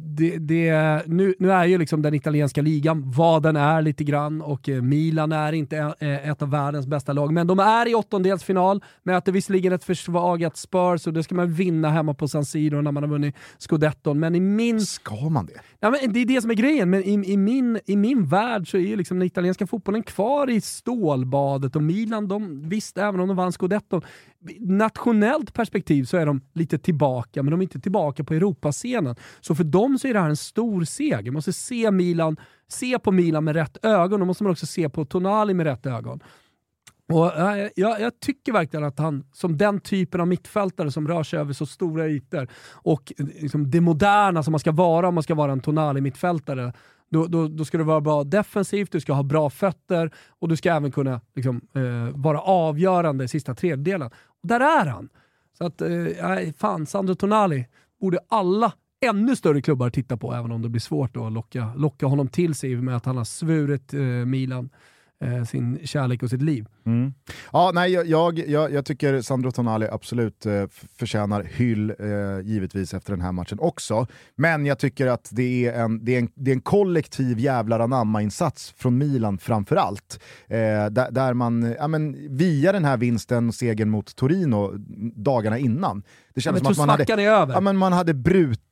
nu är ju liksom den italienska ligan vad den är lite grann och Milan är inte ett av världens bästa lag, men de är i åttondelsfinal, möter visserligen ett försvagat Spurs och det ska man vinna hemma på San Siro när man har vunnit Scudetton, men i min... Ska man det? Ja, men det är det som är grejen, men i min värld så är ju liksom den italienska fotbollen kvar i stålbadet och Milan, visst även om de vann Scudetton, nationellt perspektiv så är de lite tillbaka, men de är inte tillbaka på Europascenen. Så för dem så är det här en stor seger. Man måste se på Milan med rätt ögon, och måste man också se på Tonali med rätt ögon. Och jag tycker verkligen att han, som den typen av mittfältare som rör sig över så stora ytor och liksom det moderna som man ska vara om man ska vara en Tonali-mittfältare, då ska du vara bra defensivt, du ska ha bra fötter och du ska även kunna liksom, vara avgörande i sista tredjedelen. Och där är han. Så att, fan, Sandro Tonali borde alla ännu större klubbar titta på, även om det blir svårt att locka honom till sig med att han har svurit Milan sin kärlek och sitt liv. Ja, nej, jag tycker Sandro Tonali absolut förtjänar hyll givetvis efter den här matchen också. Men jag tycker att det är en kollektiv jävla anamma-insats från Milan framförallt. Där man via den här vinsten och segern mot Torino dagarna innan. Det kändes som att man hade brutit.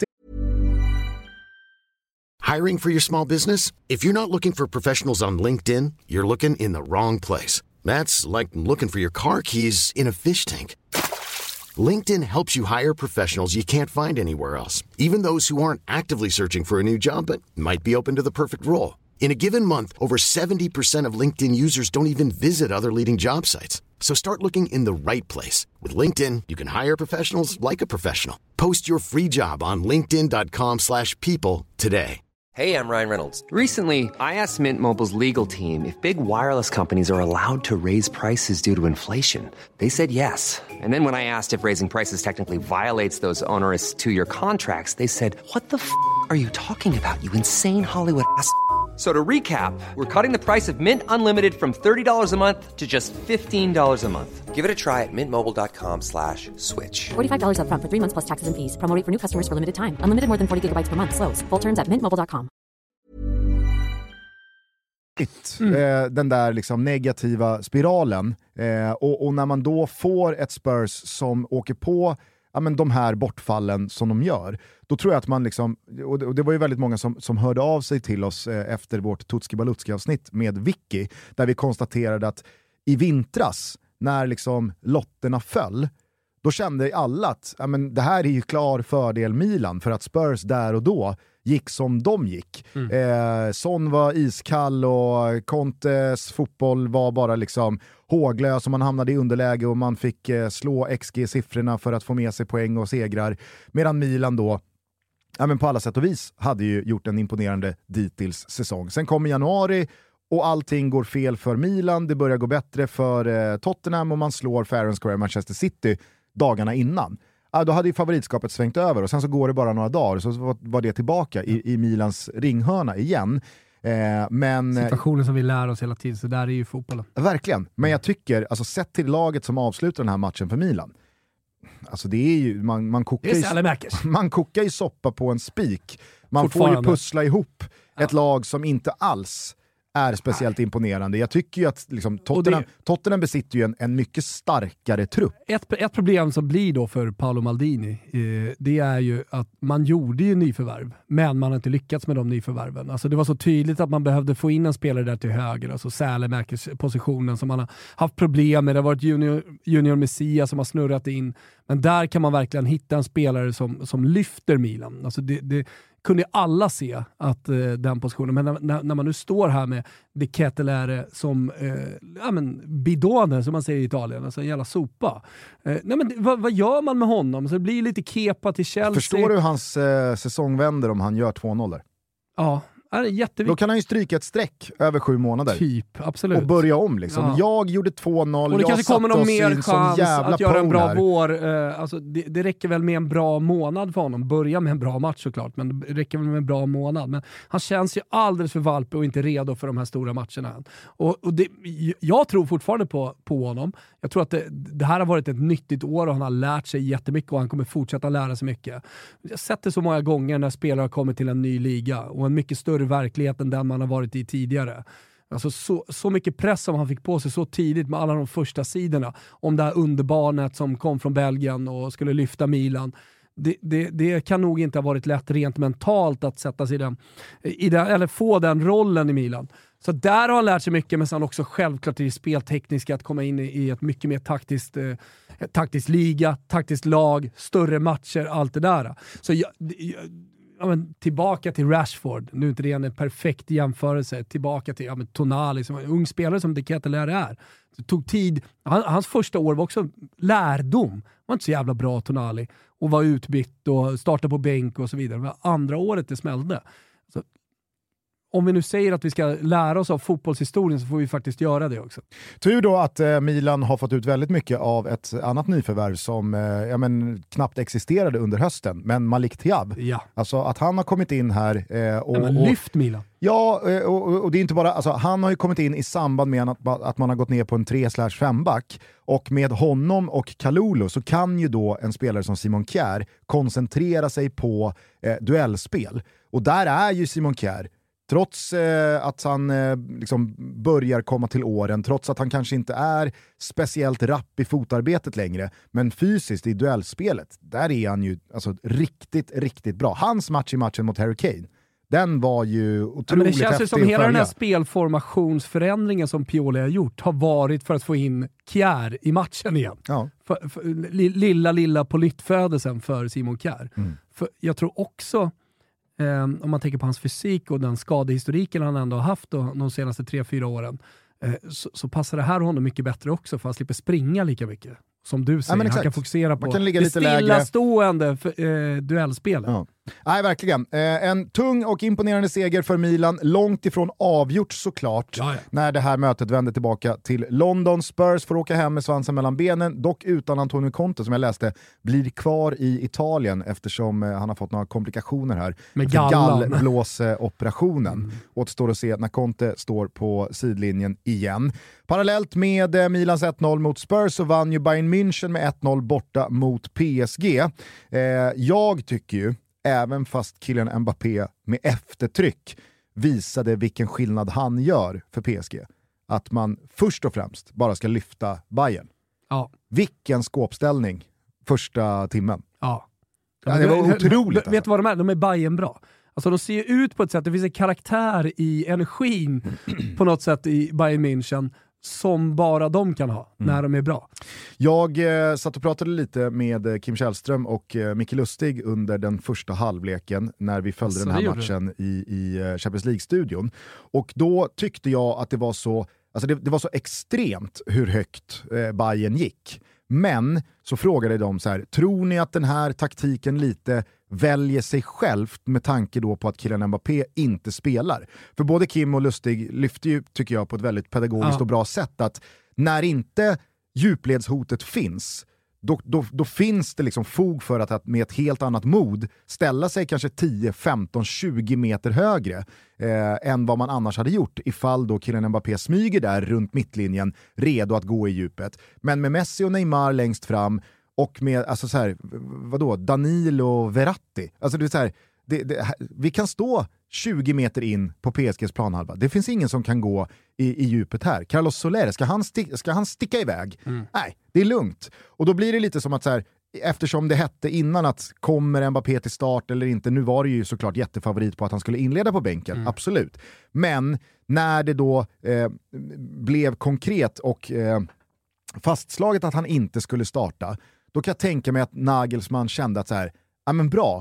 Hiring for your small business? If you're not looking for professionals on LinkedIn, you're looking in the wrong place. That's like looking for your car keys in a fish tank. LinkedIn helps you hire professionals you can't find anywhere else, even those who aren't actively searching for a new job but might be open to the perfect role. In a given month, over 70% of LinkedIn users don't even visit other leading job sites. So start looking in the right place. With LinkedIn, you can hire professionals like a professional. Post your free job on linkedin.com/people today. Hey, I'm Ryan Reynolds. Recently, I asked Mint Mobile's legal team if big wireless companies are allowed to raise prices due to inflation. They said yes. And then when I asked if raising prices technically violates those onerous two-year contracts, they said, "What the f*** are you talking about, you insane Hollywood ass?" So to recap, we're cutting the price of Mint Unlimited from $30 a month to just $15 a month. Give it a try at mintmobile.com/switch. $45 up front for 3 months plus taxes and fees. Promo rate for new customers for limited time. Unlimited more than 40 gigabytes per month. Slows full terms at mintmobile.com. Den där liksom negativa spiralen. Och när man då får ett Spurs som åker på de här bortfallen som de gör, då tror jag att man liksom, och det var ju väldigt många som hörde av sig till oss efter vårt Tutski Balutski-avsnitt med Vicky, där vi konstaterade att i vintras, när liksom lotterna föll, då kände alla att det här är ju klar fördel Milan, för att Spurs där och då gick som de gick. Son var iskall och Contes fotboll var bara liksom håglös och man hamnade i underläge och man fick slå XG-siffrorna för att få med sig poäng och segrar. Medan Milan då på alla sätt och vis hade ju gjort en imponerande dittills säsong. Sen kommer januari och allting går fel för Milan. Det börjar gå bättre för Tottenham och man slår Fair & Square Manchester City dagarna innan. Då hade ju favoritskapet svängt över och sen så går det bara några dagar så var det tillbaka i Milans ringhörna igen. Men situationen som vi lär oss hela tiden, så där är ju fotbollen. Verkligen, men jag tycker, alltså sett till laget som avslutar den här matchen för Milan, alltså det är ju, man kokar ju soppa på en spik. Man får ju pussla ihop ett lag som inte alls är speciellt imponerande. Jag tycker ju att liksom, Tottenham besitter ju en mycket starkare trupp. Ett problem som blir då för Paolo Maldini, det är ju att man gjorde ju nyförvärv, men man har inte lyckats med de nyförvärven. Alltså det var så tydligt att man behövde få in en spelare där till höger, alltså Sälemäkers positionen som man har haft problem med. Det har varit Junior Messias som har snurrat in, men där kan man verkligen hitta en spelare som lyfter Milan. Alltså det kunde alla se att den positionen, men när man nu står här med De Ketelaere som bidone, som man säger i Italien, alltså en jävla sopa. Vad gör man med honom? Så det blir lite Kepa till Chelsea. Förstår du hans säsongvänder om han gör 2-0 där? Ja, det är jätteviktigt. Då kan han ju stryka ett streck över 7 månader. Typ, absolut. Och börja om liksom. Ja. Jag gjorde 2-0, och det kanske kommer någon mer chans att göra en bra här. vår. Alltså det räcker väl med en bra månad för honom. Börja med en bra match såklart, men det räcker väl med en bra månad. Men han känns ju alldeles för valpe och inte redo för de här stora matcherna. Och jag tror fortfarande på honom. Jag tror att det här har varit ett nyttigt år och han har lärt sig jättemycket och han kommer fortsätta lära sig mycket. Jag har sett det så många gånger när spelare har kommit till en ny liga och en mycket större verklighet än den man har varit i tidigare. Alltså så mycket press som han fick på sig så tidigt med alla de första sidorna om det här underbarnet som kom från Belgien och skulle lyfta Milan. Det kan nog inte ha varit lätt rent mentalt att sätta sig eller få den rollen i Milan. Så där har han lärt sig mycket, men sen också självklart i det speltekniska att komma in i ett mycket mer taktiskt liga, taktiskt lag, större matcher, allt det där. Så tillbaka till Rashford, nu är inte det en perfekt jämförelse, tillbaka till Tonali som en ung spelare som De Ketelaere är. Det tog tid, hans första år var också lärdom, han var inte så jävla bra Tonali och var utbytt och startade på bänk och så vidare. Det var andra året det smällde. Så om vi nu säger att vi ska lära oss av fotbollshistorien så får vi faktiskt göra det också. Tur då att Milan har fått ut väldigt mycket av ett annat nyförvärv som knappt existerade under hösten. Men Malik Thiab. Ja. Alltså att han har kommit in här lyft Milan. Ja, och det är inte bara, alltså, han har ju kommit in i samband med att man har gått ner på en 3/5-back och med honom och Kalulu så kan ju då en spelare som Simon Kjær koncentrera sig på duellspel. Och där är ju Simon Kjær, trots att han liksom börjar komma till åren, trots att han kanske inte är speciellt rapp i fotarbetet längre, men fysiskt i duellspelet, där är han ju alltså riktigt, riktigt bra. Hans match i matchen mot Harry Kane, den var ju otroligt häftig. Det känns ju som hela den här spelformationsförändringen som Pioli har gjort har varit för att få in Kjær i matchen igen. Ja. För lilla på nyttfödelsen för Simon Kjær. För jag tror också om man tänker på hans fysik och den skadehistoriken han ändå har haft de senaste 3-4 åren så passar det här honom mycket bättre också för att han slipper springa lika mycket. Som du säger, han kan fokusera på det stillastående duellspelet. Ja. Nej, verkligen. En tung och imponerande seger för Milan, långt ifrån avgjort såklart, när det här mötet vände tillbaka till London. Spurs får åka hem med svansen mellan benen, dock utan Antonio Conte som jag läste blir kvar i Italien eftersom han har fått några komplikationer här med gallblåsoperationen. Återstår att se när Conte står på sidlinjen igen. Parallellt med Milans 1-0 mot Spurs så vann ju Bayern München med 1-0 borta mot PSG. Jag tycker ju, även fast Kylian Mbappé med eftertryck visade vilken skillnad han gör för PSG, att man först och främst bara ska lyfta Bayern. Ja. Vilken skåpställning första timmen. Ja. Det var otroligt. Vet du vad de är? De är Bayern bra. Alltså de ser ut på ett sätt, det finns en karaktär i energin på något sätt i Bayern München som bara de kan ha när de är bra. Jag satt och pratade lite med Kim Källström och Micke Lustig under den första halvleken när vi följde den här matchen i Champions League-studion. Och då tyckte jag att det var så, alltså det var så extremt hur högt Bayern gick. Men så frågade de så här: tror ni att den här taktiken lite väljer sig självt med tanke då på att Kylian Mbappé inte spelar? För både Kim och Lustig lyfte ju, tycker jag, på ett väldigt pedagogiskt och bra sätt att när inte djupledshotet finns, då finns det liksom fog för att med ett helt annat mod ställa sig kanske 10, 15, 20 meter högre än vad man annars hade gjort ifall då Kylian Mbappé smyger där runt mittlinjen redo att gå i djupet. Men med Messi och Neymar längst fram och med alltså så här, vadå, Danilo och Verratti. Alltså det är så här, vi kan stå 20 meter in på PSGs planhalva. Det finns ingen som kan gå i djupet här. Carlos Soler, ska han sticka iväg? Nej, det är lugnt. Och då blir det lite som att så här, eftersom det hette innan att kommer Mbappé till start eller inte, nu var det ju såklart jättefavorit på att han skulle inleda på bänken, absolut. Men när det då blev konkret och fastslaget att han inte skulle starta, då kan jag tänka mig att Nagelsmann kände att så här, ja men bra,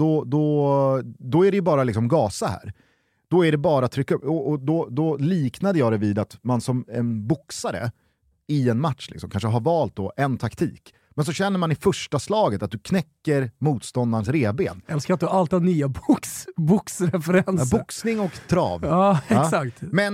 då är det ju bara liksom gasa här. Då är det bara trycka upp. Och då liknade jag det vid att man som en boxare i en match liksom, kanske har valt då en taktik. Men så känner man i första slaget att du knäcker motståndarens reben. Jag älskar att du alltid har nya boxreferenser. Ja, boxning och trav. Ja, exakt. Men,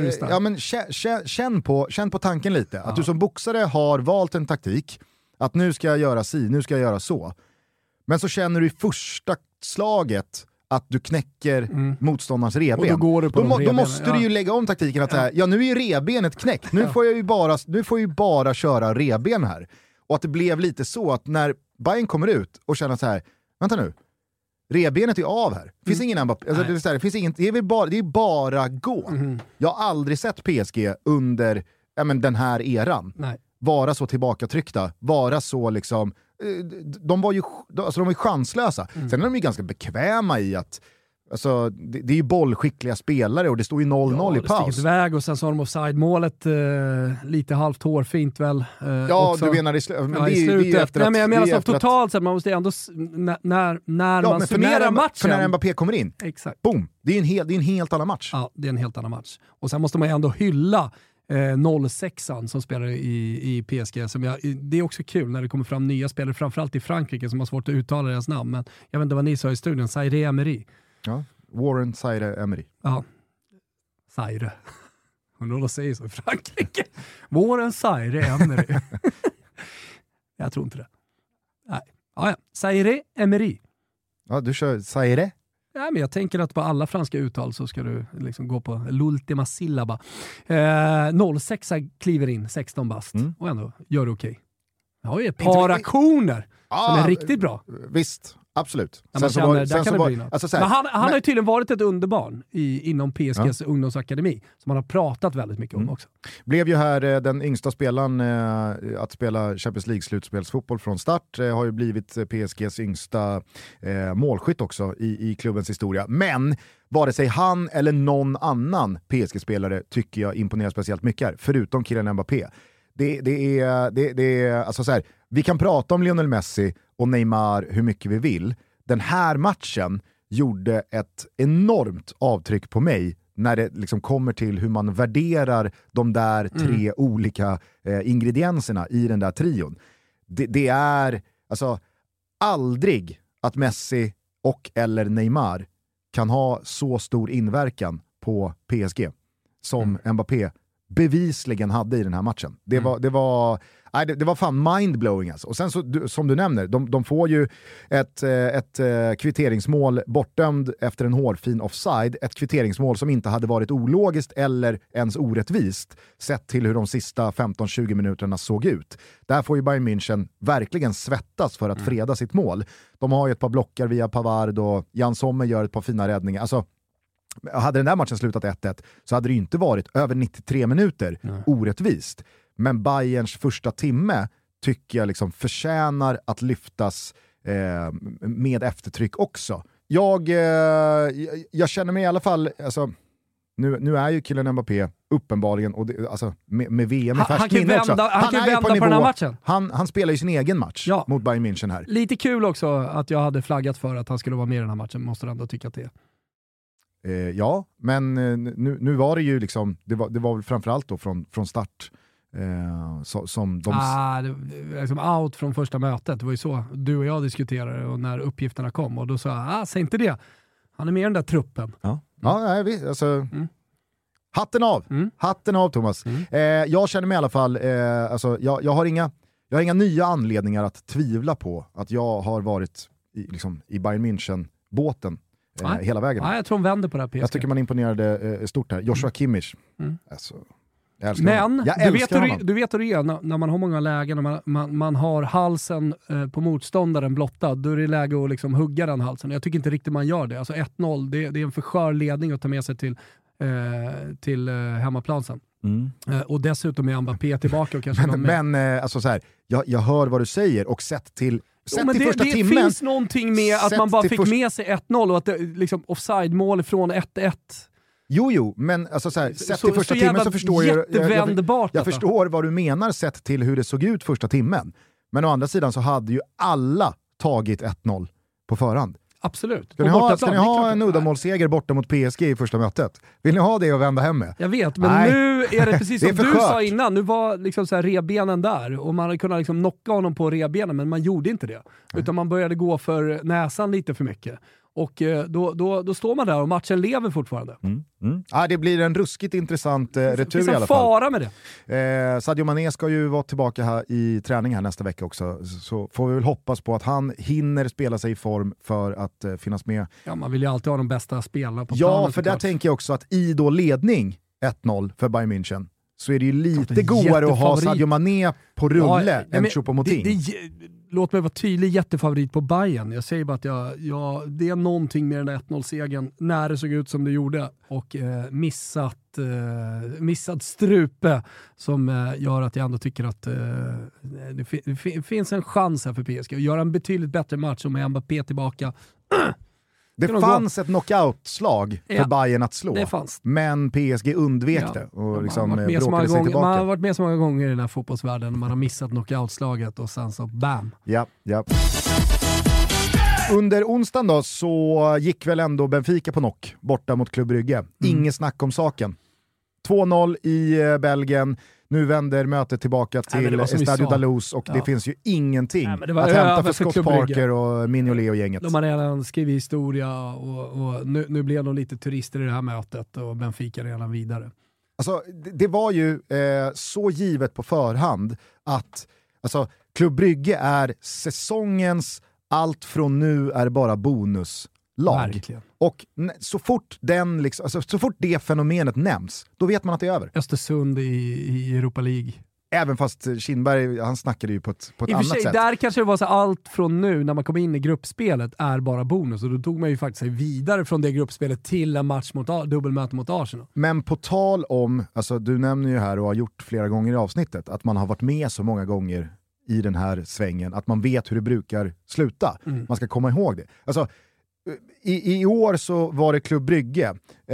känn på tanken lite. Att du som boxare har valt en taktik. Att nu ska jag göra si, nu ska jag göra så. Men så känner du i första slaget att du knäcker motståndarens reben. Och då går du på då måste du ju lägga om taktiken att säga, nu är ju rebenet knäckt. Nu får jag ju bara köra reben här. Och att det blev lite så att när Bayern kommer ut och känner så här, vänta nu, rebenet är av här. Finns ingen Mbappé, alltså det finns inget, det är bara gå. Jag har aldrig sett PSG under den här eran. Nej. Vara så tillbakatryckta, vara så liksom, de var ju chanslösa. Sen är de ju ganska bekväma i att alltså, det är ju bollskickliga spelare och det står ju 0-0 i paus. Iväg och sen så har de offside-målet lite halvt hårfint väl. Ja, också. du menar i slutet. Men jag menar så totalt sett, man måste ändå när man summerar matchen. För när Mbappé kommer in, exakt. Boom, det är en helt annan match. Ja, det är en helt annan match. Och sen måste man ändå hylla 06an som spelar i PSG. Det är också kul när det kommer fram nya spelare, framförallt i Frankrike som har svårt att uttala deras namn. Men jag vet inte vad ni sa i studion, Zaire Emery. Ja, Warren Zaire Emery. Ja, Zaire. Undrar vad de säger så i Frankrike. Warren Zaire Emery. Jag tror inte det. Nej. Ja. Zaire Emery. Ja, du kör Zaire? Ja, men jag tänker att på alla franska uttal så ska du liksom gå på l'ultima syllaba. 06 kliver in, 16 bast. Och ändå gör det okej. Jag har ju ett par aktioner som är riktigt bra. Visst. Absolut. Men han har ju tydligen varit ett underbarn inom PSGs ungdomsakademi som man har pratat väldigt mycket om också. Blev ju här den yngsta spelaren att spela Champions League-slutspelsfotboll från start. Har ju blivit PSGs yngsta målskytt också i klubbens historia. Men vare sig han eller någon annan PSG-spelare tycker jag imponerar speciellt mycket här, förutom Kylian Mbappé. Det är alltså så här, vi kan prata om Lionel Messi och Neymar hur mycket vi vill. Den här matchen gjorde ett enormt avtryck på mig när det liksom kommer till hur man värderar de där tre olika ingredienserna i den där trion. Det är alltså aldrig att Messi och eller Neymar kan ha så stor inverkan på PSG som Mbappé bevisligen hade i den här matchen. Det var fan mindblowing alltså. Och sen så, som du nämner, de får ju ett kvitteringsmål bortdömd efter en hårfin offside. Ett kvitteringsmål som inte hade varit ologiskt eller ens orättvist sett till hur de sista 15-20 minuterna såg ut. Där får ju Bayern München verkligen svettas för att freda sitt mål. De har ju ett par blockar via Pavard och Jan Sommer gör ett par fina räddningar. Alltså, hade den där matchen slutat 1-1 så hade det ju inte varit över 93 minuter orättvist. Men Bayerns första timme tycker jag liksom förtjänar att lyftas med eftertryck också. Jag känner mig i alla fall, alltså, nu är ju Kylian Mbappé uppenbarligen, och det, alltså, med VM i färskt minne också. Han kan vända på den här matchen. Han spelar ju sin egen match mot Bayern München här. Lite kul också att jag hade flaggat för att han skulle vara med i den här matchen, måste du ändå tycka att det är. Ja, men nu var det ju liksom, det var väl framförallt då från start som de... det var liksom out från första mötet. Det var ju så du och jag diskuterade och när uppgifterna kom, och då sa jag, säg inte det. Han är med i den där truppen. Alltså... Hatten av Thomas. Jag känner mig i alla fall, alltså, jag har inga nya anledningar att tvivla på att jag har varit i Bayern München-båten hela vägen. Jag tror de vänder på det här PSG. Jag tycker man imponerade stort här. Joshua Kimmich. Alltså, Men du vet hur det är när man har många lägen, när man har halsen på motståndaren blottad, då är det läge att liksom hugga den halsen. Jag tycker inte riktigt man gör det. Alltså 1-0, det är en för skör ledning att ta med sig till hemmaplan sen. Och dessutom är Mbappé tillbaka och kanske men alltså så här, jag hör vad du säger och sett till första timmen. Det finns någonting med att man bara fick med sig 1-0 och att det liksom offside-mål från 1-1. Jo, men alltså så här, sett till första timmen så förstår jag förstår vad du menar sett till hur det såg ut första timmen. Men å andra sidan så hade ju alla tagit 1-0 på förhand. Absolut. Ska ni ha en uddamålsseger borta mot PSG i första mötet? Vill ni ha det och vända hem med? Jag vet, men nu är det precis som du sa innan. Nu var liksom så här rebenen där och man hade kunnat liksom knocka honom på rebenen, men man gjorde inte det. Utan man började gå för näsan lite för mycket. Och då står man där och matchen lever fortfarande. Ja, det blir en ruskigt intressant retur i alla fall. Fara med det. Sadio Mané ska ju vara tillbaka här i träning här nästa vecka också. Så får vi väl hoppas på att han hinner spela sig i form för att finnas med. Ja, man vill ju alltid ha de bästa spelarna på planen. Ja, för där tänker jag också att i då ledning 1-0 för Bayern München så är det ju lite godare att ha Sadio Mané på rulle än Choupo-Moting. Låt mig vara tydlig, jättefavorit på Bayern. Jag säger bara att det är någonting med den där 1-0-segern när det såg ut som det gjorde och missad strupe som gör att jag ändå tycker att det finns en chans här för PSG att göra en betydligt bättre match och med Mbappé tillbaka. Det fanns ett knockout-slag för Bayern att slå, men PSG undvek det och liksom bråkade sig tillbaka. Man har varit med så många gånger i den här fotbollsvärlden när man har missat knockout-slaget och sen så bam! Ja. Under onsdagen då så gick väl ändå Benfica på knock borta mot Club Brugge. Inget snack om saken. 2-0 i Belgien. Nu vänder mötet tillbaka till Estadio da Luz och det finns ju ingenting att hämta för Scott Parker och Mignolet och gänget. De har redan skrivit historia och nu blev de lite turister i det här mötet och Benfica redan vidare. Alltså, det var ju så givet på förhand att alltså, Club Brugge är säsongens allt från nu är bara bonuslag. Verkligen. Och så fort så fort det fenomenet nämns, då vet man att det är över. Östersund i Europa League. Även fast Kindberg, han snackade ju på ett annat sätt. Där kanske det var så allt från nu när man kom in i gruppspelet är bara bonus och då tog man ju faktiskt sig vidare från det gruppspelet till en match dubbelmöte mot Arsenal. Men på tal om, alltså du nämner ju här och har gjort flera gånger i avsnittet att man har varit med så många gånger i den här svängen att man vet hur det brukar sluta. Man ska komma ihåg det. Alltså i år så var det Club Brugge.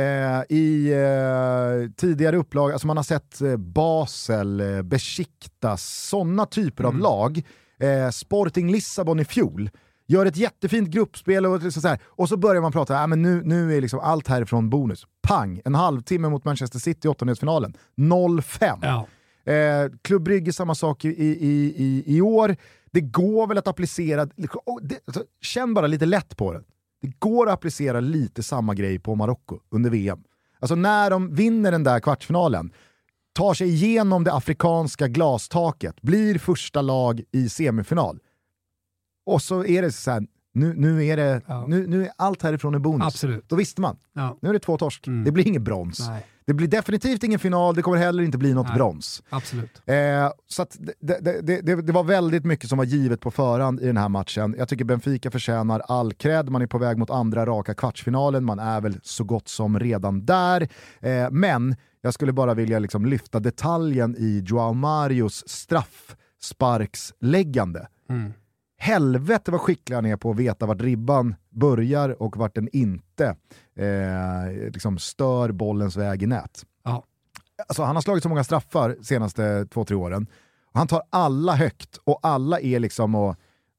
I tidigare upplag, alltså man har sett Basel, Besiktas, sådana typer av lag. Sporting Lissabon i fjol gör ett jättefint gruppspel och så börjar man prata, men nu är liksom allt härifrån bonus. Pang, en halvtimme mot Manchester City i åttondelsfinalen. 0-5. Ja. Club Brugge samma sak i år. Det går väl att applicera, alltså, känn bara lite lätt på det. Det går att applicera lite samma grej på Marocko under VM. Alltså när de vinner den där kvartsfinalen, tar sig igenom det afrikanska glastaket, blir första lag i semifinal. Och så är det så här, nu är allt härifrån en bonus. Absolut. Då visste man. Ja. Nu är det 2 torsk. Det blir ingen brons. Nej. Det blir definitivt ingen final, det kommer heller inte bli något brons. Absolut. Så att det var väldigt mycket som var givet på förhand i den här matchen. Jag tycker Benfica förtjänar all cred. Man är på väg mot andra raka kvartsfinalen. Man är väl så gott som redan där. Men jag skulle bara vilja liksom lyfta detaljen i Joao Marios straffsparksläggande. Helvete vad skicklig han är på att veta vart ribban börjar och vart den inte liksom stör bollens väg i nät. Ja. Alltså, han har slagit så många straffar senaste 2-3 åren. Han tar alla högt och alla är liksom och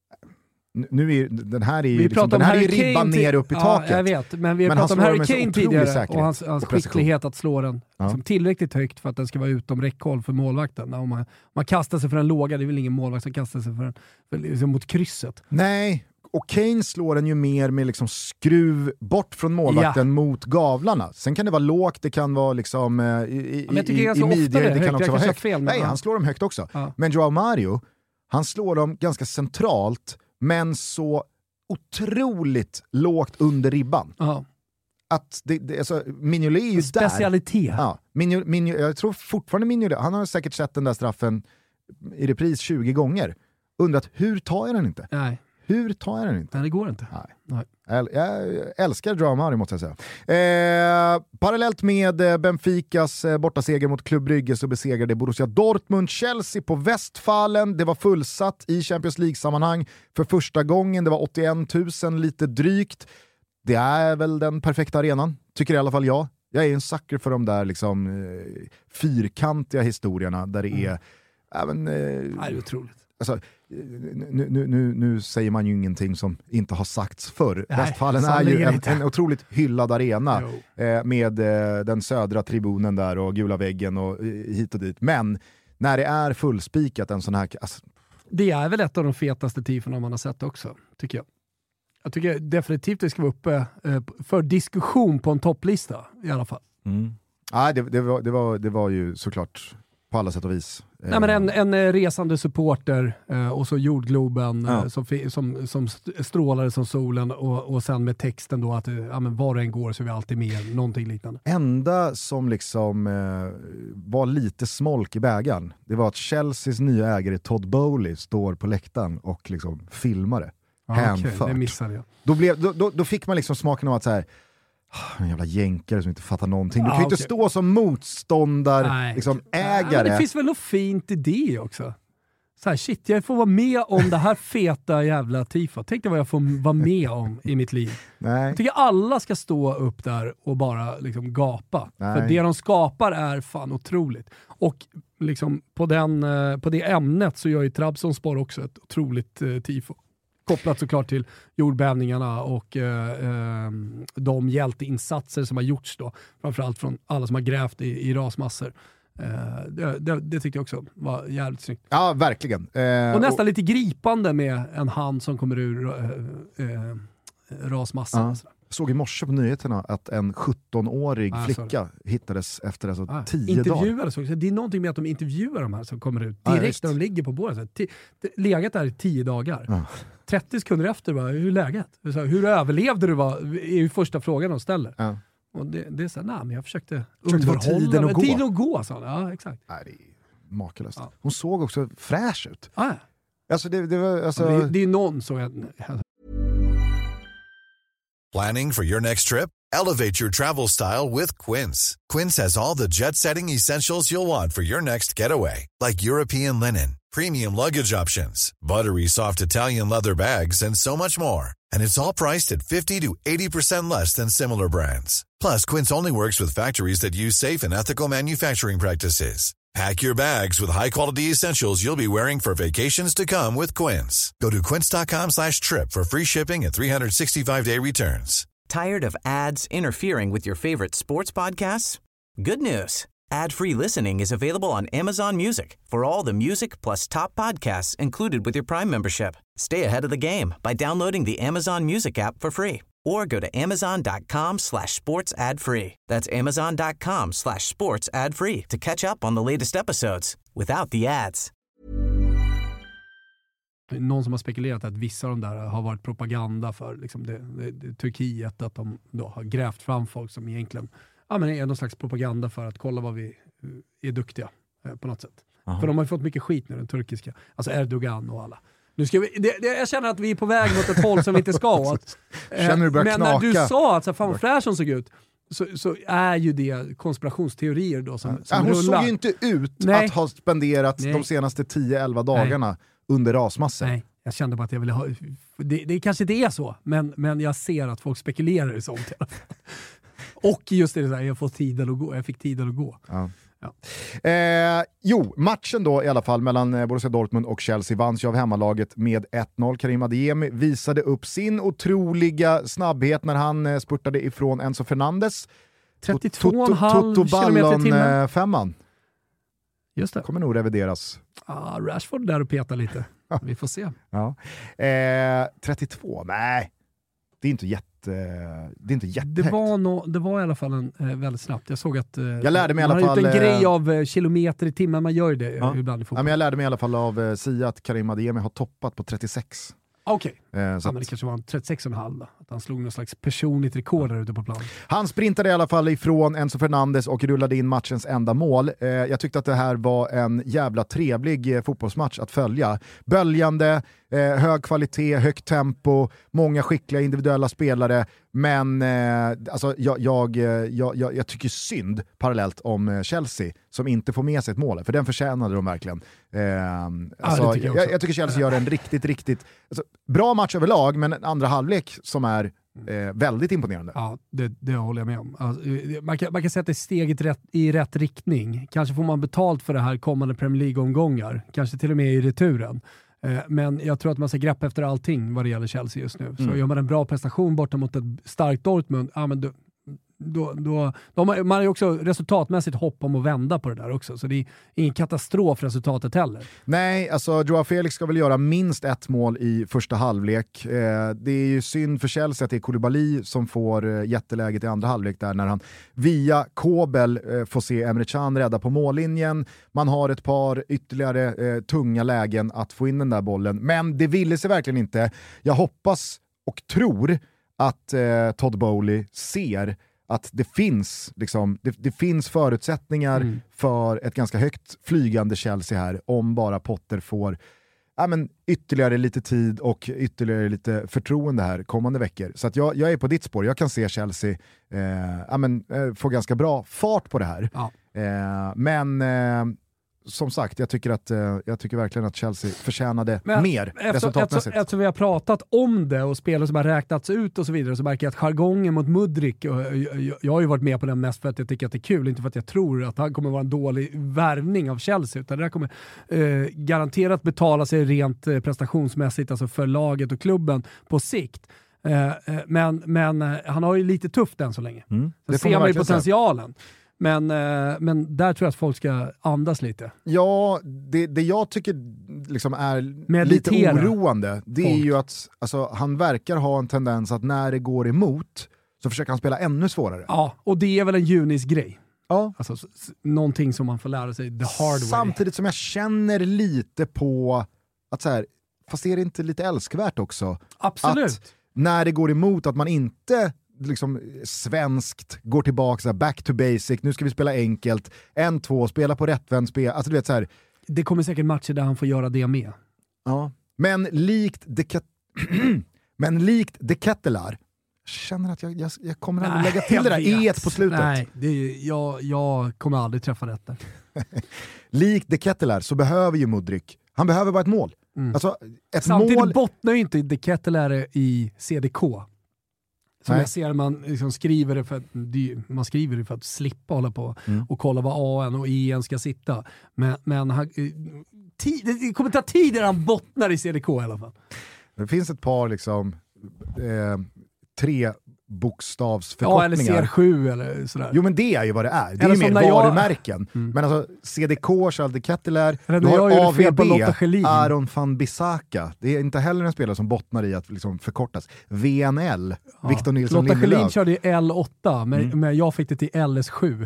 nu är den här är liksom, den här är ribban ner upp i taket. Ja, jag vet, men vi har pratat om Harry Kane tidigare och hans skicklighet att slå den liksom tillräckligt högt för att den ska vara utom räckhåll för målvakten. Om man kastar sig för en låga, det är väl ingen målvakt som kastar sig för liksom mot krysset. Nej, och Kane slår den ju mer med liksom skruv bort från målvakten mot gavlarna. Sen kan det vara lågt, det kan vara liksom i midjan, det kan också vara högt. Nej, han slår dem högt också. Ja. Men Joao Mario, han slår dem ganska centralt men så otroligt lågt under ribban. att alltså, Mignolet är ju specialitet. Där. Ja, jag tror fortfarande Mignolet, han har säkert sett den där straffen i repris 20 gånger. Undrat, hur tar jag den inte? Nej. Hur tar jag den inte? Nej, det går inte. Nej. Jag älskar drama, måste jag säga. Parallellt med Benficas bortaseger mot Club Brygge så besegrade Borussia Dortmund Chelsea på Westfalen. Det var fullsatt i Champions League-sammanhang för första gången. Det var 81 000 lite drygt. Det är väl den perfekta arenan, tycker i alla fall jag. Jag är en sucker för de där liksom, fyrkantiga historierna där det är... Även, det är otroligt. Alltså, nu säger man ju ingenting som inte har sagts förr. Westfalen är ju en otroligt hyllad arena med den södra tribunen där och gula väggen och hit och dit. Men när det är fullspikat en sån här... Alltså... Det är väl ett av de fetaste tifona man har sett också, tycker jag. Jag tycker definitivt det ska vara uppe för diskussion på en topplista i alla fall. Det var ju såklart på alla sätt och vis. Nej, men en resande supporter och så jordgloben som strålade som solen och sen med texten då att men var det än går så är vi alltid med, någonting liknande. Enda som liksom var lite smolk i bägaren, det var att Chelseas nya ägare Todd Bowley står på läktaren och liksom filmar det. Okej, det missade jag. Då fick man liksom smaken av att så här, en jävla jänkare som inte fattar någonting. Du kan ju inte stå som motståndare, liksom ägare. Men det finns väl något fint i det också. Så här, shit, jag får vara med om det här feta jävla tifo. Tänk dig vad jag får vara med om i mitt liv. Nej. Jag tycker alla ska stå upp där och bara liksom gapa. Nej. För det de skapar är fan otroligt. Och liksom på det ämnet så gör ju Trabzonspor också ett otroligt tifo. Kopplat såklart till jordbävningarna och de hjälteinsatser som har gjorts då. Framförallt från alla som har grävt i rasmassor. Det tyckte jag också var jävligt snyggt. Ja, verkligen. Och nästan lite gripande med en hand som kommer ur rasmassan. Jag såg i morse på nyheterna att en 17-årig flicka hittades efter 10 dagar. Så. Det är någonting med att de intervjuar de här som kommer ut direkt när de ligger på bordet. Läget är 10 dagar. 30 sekunder efter, hur är läget? Hur överlevde du? Är ju första frågan de ställer. Och det är så här, men jag försökte underhålla. Tiden att gå, sa han. Ja, exakt. Nej, det är makalöst. Hon såg också fräsch ut. Alltså, det var, alltså... det är någon så... Planning for your next trip? Elevate your travel style with Quince. Quince has all the jet-setting essentials you'll want for your next getaway, like European linen, premium luggage options, buttery soft Italian leather bags, and so much more. And it's all priced at 50 to 80% less than similar brands. Plus, Quince only works with factories that use safe and ethical manufacturing practices. Pack your bags with high-quality essentials you'll be wearing for vacations to come with Quince. Go to quince.com/trip for free shipping and 365-day returns. Tired of ads interfering with your favorite sports podcasts? Good news. Ad-free listening is available on Amazon Music for all the music plus top podcasts included with your Prime membership. Stay ahead of the game by downloading the Amazon Music app for free or go to amazon.com/sports ad free. That's amazon.com/sports ad free to catch up on the latest episodes without the ads. Någon som har spekulerat att vissa av de där har varit propaganda för liksom det Turkiet, att de då har grävt fram folk som egentligen är någon slags propaganda för att kolla vad vi är duktiga på något sätt. För de har ju fått mycket skit nu, den turkiska. Alltså Erdogan och alla. Nu ska jag känner att vi är på väg mot ett håll som vi inte ska åt. Känner du börjar men knaka? När du sa att fan vad fräsch som såg ut, så är ju det konspirationsteorier då som hon rullar. såg ju inte ut att ha spenderat de senaste 10-11 dagarna under rasmassor. Nej, jag kände bara att jag ville ha... Det kanske inte är så, men jag ser att folk spekulerar i sånt. Och just det där, jag fick tiden att gå. Matchen då i alla fall mellan Borussia Dortmund och Chelsea vanns ju av hemmalaget med 1-0. Karim Adeyemi visade upp sin otroliga snabbhet när han spurtade ifrån Enzo Fernandes. 32,5 kilometer i timmen. Femman. Just det. Kommer nog revideras. Rashford där och peta lite. Vi får se. 32, nej. Det är inte jättehögt. Det var i alla fall väldigt snabbt. Jag såg att jag lärde mig man i alla fall en grej av kilometer i timmen. Man gör det ibland i fotboll. Men jag lärde mig i alla fall av Sia att Karim Adeyemi har toppat på 36. Okej. Men det kanske var 36,5 då. Att han slog någon slags personligt rekord där ute på plan. Han sprintade i alla fall ifrån Enzo Fernandes och rullade in matchens enda mål. Jag tyckte att det här var en jävla trevlig fotbollsmatch att följa. Böljande, hög kvalitet, högt tempo, många skickliga individuella spelare, men alltså, jag tycker synd parallellt om Chelsea som inte får med sig ett mål, för den förtjänade de verkligen. Alltså, jag tycker Chelsea gör en riktigt alltså, bra match överlag, men en andra halvlek som är väldigt imponerande. Ja, det håller jag med om. Alltså, man kan sätta steget i rätt riktning. Kanske får man betalt för det här kommande Premier League-omgångar. Kanske till och med i returen. Men jag tror att man ska greppa efter allting vad det gäller Chelsea just nu. Så gör man en bra prestation borta mot ett starkt Dortmund, men man har ju också resultatmässigt hopp om att vända på det där också. Så det är ingen katastrof resultatet heller. Nej, alltså Joao Felix ska väl göra minst ett mål i första halvlek. Det är ju synd för Chelsea att det är Koulibaly som får jätteläget i andra halvlek där när han via Kobel får se Emre Can rädda på mållinjen. Man har ett par ytterligare tunga lägen att få in den där bollen. Men det ville sig verkligen inte. Jag hoppas och tror att Todd Bowley ser att det finns, liksom, det finns förutsättningar för ett ganska högt flygande Chelsea här, om bara Potter får ytterligare lite tid och ytterligare lite förtroende här kommande veckor. Så att jag är på ditt spår. Jag kan se Chelsea få ganska bra fart på det här. Ja. Men som sagt, jag tycker verkligen att Chelsea förtjänade mer resultatmässigt. Eftersom vi har pratat om det och spelare som har räknats ut och så vidare, så märker jag att jargongen mot Mudryk, och jag har ju varit med på den mest för att jag tycker att det är kul, inte för att jag tror att han kommer vara en dålig värvning av Chelsea, utan det där kommer garanterat betala sig rent prestationsmässigt, alltså för laget och klubben på sikt. Men han har ju lite tufft än så länge. Så ser man ju potentialen. Men där tror jag att folk ska andas lite. Ja, det jag tycker liksom är lite oroande, det är ju att alltså, han verkar ha en tendens att när det går emot så försöker han spela ännu svårare. Ja, och det är väl en Junis-grej. Ja. Alltså, någonting som man får lära sig the hard way. Samtidigt som jag känner lite på att så här, fast är det inte lite älskvärt också? Absolut. Att när det går emot att man inte liksom svenskt går tillbaka back to basic, nu ska vi spela enkelt 1-2, spela på rättvänd spel, alltså du vet så här. Det kommer säkert matcher där han får göra det med. Ja, men likt De Ketelaar känner att jag kommer aldrig lägga till det där på slutet. Nej, jag kommer aldrig träffa detta. Likt De Ketelaar så behöver ju Mudryk, han behöver bara ett mål. Alltså, samtidigt bottnar ju inte De Ketelaar i CDK. Som jag ser, man liksom skriver det för att slippa hålla på och kolla vad AN och EN ska sitta. Men det kommer ta tid när han bottnar i CDK i alla fall. Det finns ett par liksom 3 bokstavsförkortningar. Ja, eller CR7 eller sådär. Jo, men det är ju vad det är. Det är ju mer varumärken. Men alltså CDK, Charles de Ketelaar, du har AVB, Aron van Bissaka. Det är inte heller en spelare som bottnar i att liksom förkortas. VNL, Victor Nilsson Lotta Lindelöf. Schelin körde i L8, men jag fick det till LS7.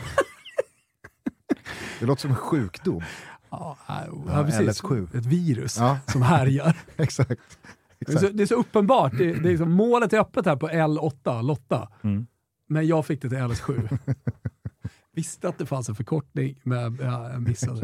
Det låter som en sjukdom. Ja, precis. LS7. Ett virus som härjar. Exakt. Det är så uppenbart. Det är liksom, målet är öppet här på L8, Lotta. Men jag fick det till LS7. Visste att det fanns en förkortning, men jag missade.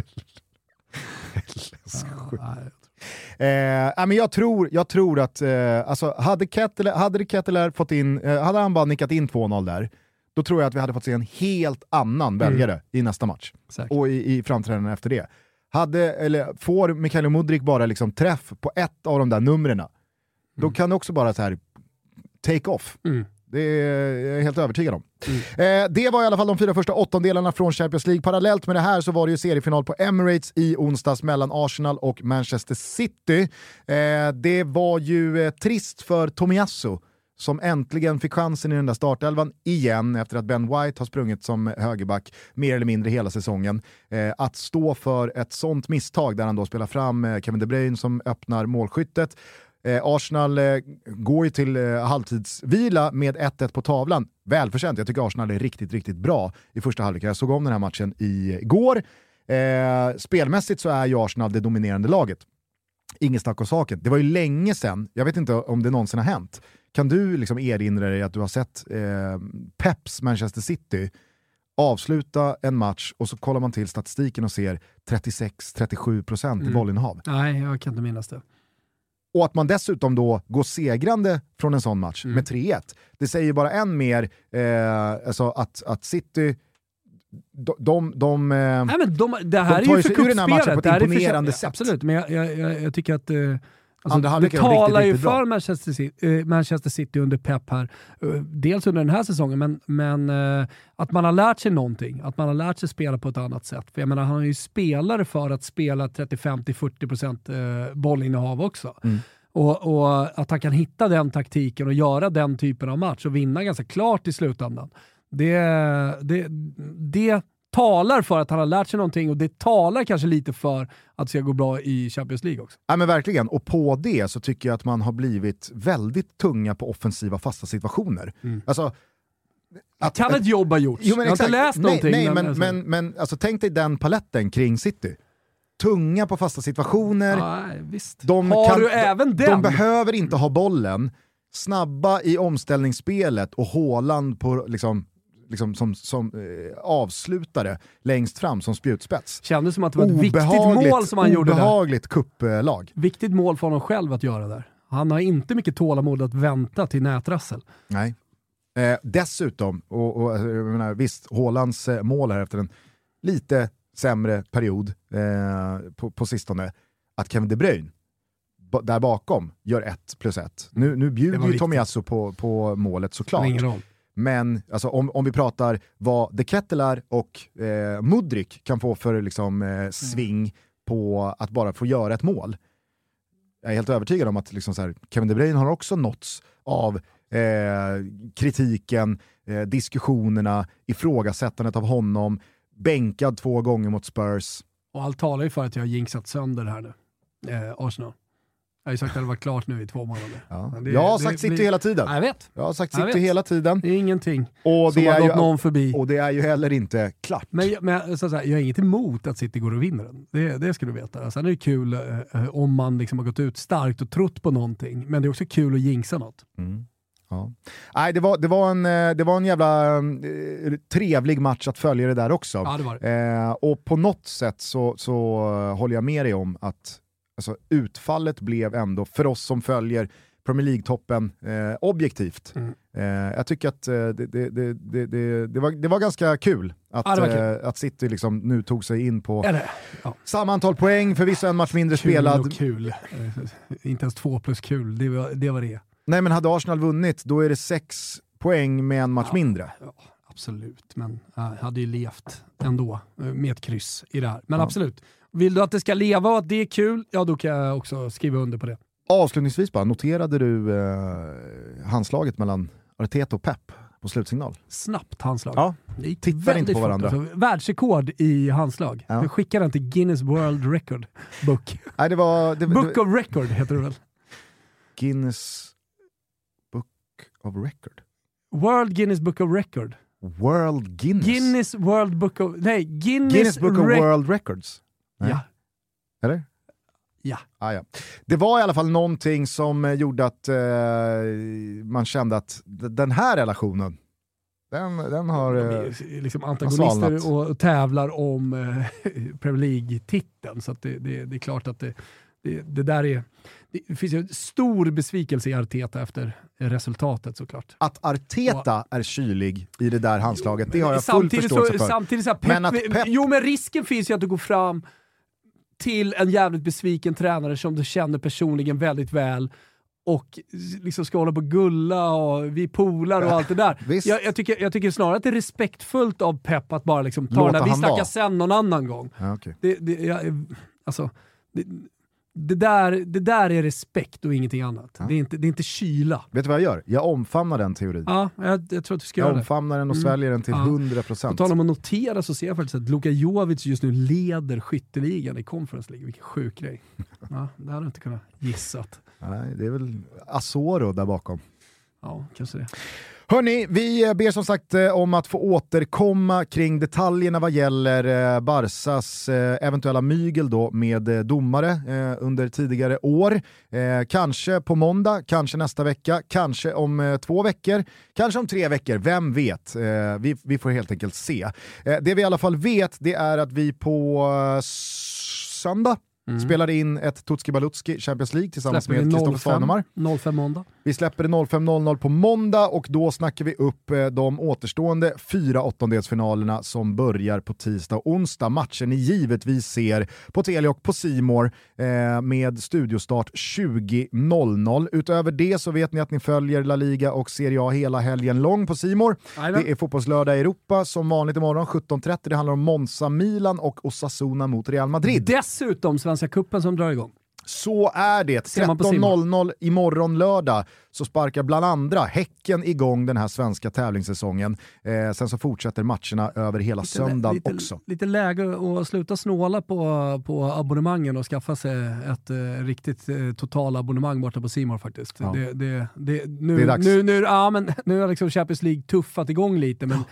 LS7. Men jag tror att alltså, hade Ketelaar fått in, hade han bara nickat in 2-0 där, då tror jag att vi hade fått se en helt annan väljare i nästa match. Säkert. Och i framträdanden efter det. Får Mikael Mudryk bara liksom träff på ett av de där numren, då kan det också bara så här take off. Det är jag helt övertygad om. Det var i alla fall de 4 första åttondelarna från Champions League. Parallellt med det här så var det ju seriefinal på Emirates i onsdags mellan Arsenal och Manchester City. Det var ju trist för Tomiyasu som äntligen fick chansen i den där startelvan igen efter att Ben White har sprungit som högerback mer eller mindre hela säsongen. Att stå för ett sånt misstag där han då spelar fram Kevin De Bruyne som öppnar målskyttet. Arsenal går ju till halvtidsvila med 1-1 på tavlan. Välförtjänt. Jag tycker Arsenal är riktigt, riktigt bra i första halvlek. Jag såg om den här matchen igår. Spelmässigt så är ju Arsenal det dominerande laget. Ingen snack om saken. Det var ju länge sedan, jag vet inte om det någonsin har hänt. Kan du liksom erinra dig att du har sett Peps Manchester City avsluta en match och så kollar man till statistiken och ser 36-37% i bollinnehav? Nej, jag kan inte minnas det. Och att man dessutom då går segrande från en sån match med 3-1. Det säger bara än mer alltså att City Nej, men det här är ju för kuppspelet. Det är imponerande sätt. Absolut, men jag tycker att det talar ju för Manchester City under Pep här. Dels under den här säsongen, men att man har lärt sig någonting. Att man har lärt sig spela på ett annat sätt. För jag menar, han är ju spelare för att spela 35-40% bollinnehav också. Och att han kan hitta den taktiken och göra den typen av match och vinna ganska klart i slutändan. Det talar för att han har lärt sig någonting, och det talar kanske lite för att det ska gå bra i Champions League också. Ja, men verkligen. Och på det så tycker jag att man har blivit väldigt tunga på offensiva fasta situationer. Alltså, kan ett jobb ha gjorts? Jag har inte läst någonting. Nej, men alltså, tänk dig den paletten kring City. Tunga på fasta situationer. Visst. De behöver inte ha bollen. Snabba i omställningsspelet och Haaland på liksom som avslutare längst fram som spjutspets. Kändes som att det var ett viktigt mål som han gjorde där. Obehagligt kupplag. Viktigt mål för honom själv att göra där. Han har inte mycket tålamod att vänta till nätrassel. Nej. Dessutom, och jag menar, visst, Haalands mål här efter en lite sämre period på sistone, att Kevin De Bruyne där bakom gör 1+1. Nu bjuder ju Tomiyasu på målet såklart. Ingen roll. Men alltså, om vi pratar vad De Ketelaere och Mudryk kan få för liksom, sving på att bara få göra ett mål. Jag är helt övertygad om att liksom, så här, Kevin De Bruyne har också nåtts av kritiken, diskussionerna, ifrågasättandet av honom, bänkad 2 gånger mot Spurs. Och allt talar ju för att jag har jinxat sönder här nu. Arsenal. Jag har ju sagt att det var klart nu i 2 månader. Ja. Jag har sagt City hela tiden. Jag vet. Jag har sagt City hela tiden. Det är ingenting och som det har är gått någon förbi. Och det är ju heller inte klart. Men så att säga, jag är inget emot att City går och vinner den. Det ska du veta. Sen är det kul om man liksom har gått ut starkt och trott på någonting. Men det är också kul att jinxa något. Ja. Nej, det var en jävla trevlig match att följa det där också. Ja, det var det. Och på något sätt så håller jag med dig om att alltså, utfallet blev ändå, för oss som följer Premier League-toppen objektivt. Jag tycker att det var ganska kul att City liksom nu tog sig in på samma antal poäng, förvisso en match mindre spelad. Kul. Inte ens 2 plus kul, det var det. Nej, men hade Arsenal vunnit, då är det 6 poäng med en match mindre. Ja, absolut, men jag hade ju levt ändå med ett kryss i det här. Men absolut, vill du att det ska leva och att det är kul, ja då kan jag också skriva under på det. Avslutningsvis bara, noterade du handslaget mellan Arteta och Pep på slutsignal? Snabbt handslag. Ja, tittar inte på varandra. Världsrekord i handslag. Ja. Vi skickar den till Guinness World Record Book. Nej, Book of Record heter det väl? Guinness Book of Record. World Guinness Book of Record. World Guinness? Guinness World Book of... Nej, Guinness Book of World Records. Nej. Ja. Eller? Ja. Ja. Det var i alla fall någonting som gjorde att man kände att den här relationen den har liksom antagonister och tävlar om Premier League-titeln, så att det är klart att det där är... Det finns ju en stor besvikelse i Arteta efter resultatet såklart. Att Arteta är kylig i det där handslaget, det har jag full förståelse för. Samtidigt så här, Pep... men risken finns ju att du går fram till en jävligt besviken tränare som du känner personligen väldigt väl och liksom ska hålla på gulla och vi polar och allt det där. Jag tycker snarare att det är respektfullt av Pep att bara liksom ta den där, vi snackar sen någon annan gång. Ja, okay. Det där är respekt och ingenting annat. Ja. Det är inte kyla. Vet du vad jag gör? Jag omfamnar den teorin. Ja, jag tror att du ska göra det. Jag omfamnar den och sväljer den till 100%. På tal om att notera så ser jag faktiskt att Luka Jovic just nu leder skytteligan i Conference League. Vilken sjuk grej. Ja, det hade jag inte kunnat gissat. Nej, det är väl Asoro där bakom. Ja, kanske det. Hörni, vi ber som sagt om att få återkomma kring detaljerna vad gäller Barsas eventuella mygel då med domare under tidigare år. Kanske på måndag, kanske nästa vecka, kanske om 2 veckor, kanske om 3 veckor, vem vet? Vi får helt enkelt se. Det vi i alla fall vet, det är att vi på söndag spelade in ett Tutski Balutski Champions League tillsammans med Kristoffer Svanemar. 05 måndag. Vi släpper det 05.00 på måndag och då snackar vi upp de återstående 4 åttondelsfinalerna som börjar på tisdag och onsdag. Matchen ni givetvis ser på Telia och på C More med studiostart 20.00. Utöver det så vet ni att ni följer La Liga och Serie A hela helgen lång på C More. Det är fotbollslördag i Europa som vanligt imorgon 17.30. Det handlar om Monza, Milan och Osasuna mot Real Madrid. Dessutom Svenska cupen som drar igång. Så är det. 13.00 imorgon lördag så sparkar bland andra Häcken igång den här svenska tävlingssäsongen. Sen så fortsätter matcherna över hela söndagen också. Lite läge att sluta snåla på abonnemangen och skaffa sig ett riktigt totalabonnemang borta på C More faktiskt. Ja. Det är dags. Nu har liksom Champions League tuffat igång lite, men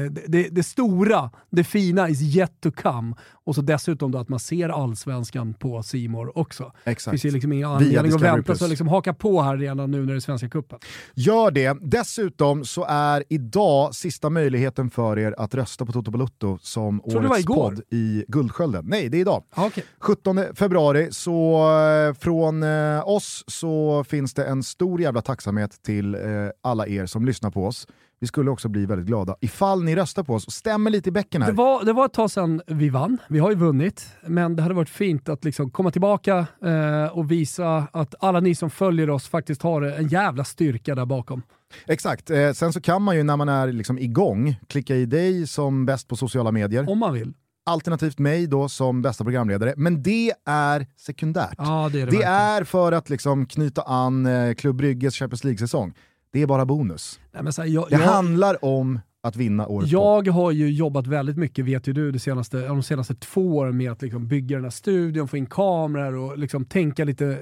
det stora, det fina is yet to come. Och så dessutom då att man ser allsvenskan på C More också. Exakt. Det finns ju liksom ingen anledning att vänta, så liksom haka på här redan nu när det är Svenska cupen. Gör det. Dessutom så är idag sista möjligheten för er att rösta på Toto Balutto som årets podd i Guldskölden. Nej, det är idag. Okay. 17 februari, så från oss så finns det en stor jävla tacksamhet till alla er som lyssnar på oss. Vi skulle också bli väldigt glada ifall ni röstar på oss och stämmer lite i bäcken här. Det var ett tag sedan vi vann. Vi har ju vunnit, men det hade varit fint att liksom komma tillbaka och visa att alla ni som följer oss faktiskt har en jävla styrka där bakom. Exakt. Sen så kan man ju när man är liksom igång klicka i dig som bäst på sociala medier. Om man vill. Alternativt mig då som bästa programledare. Men det är sekundärt. Ja, det är för att liksom knyta an Club Brygges Champions League-säsong. Det är bara bonus. Nej, men så här, det handlar om att vinna året. Jag har ju jobbat väldigt mycket, vet ju du, de senaste 2 åren med att liksom bygga den här studion, få in kameror och liksom tänka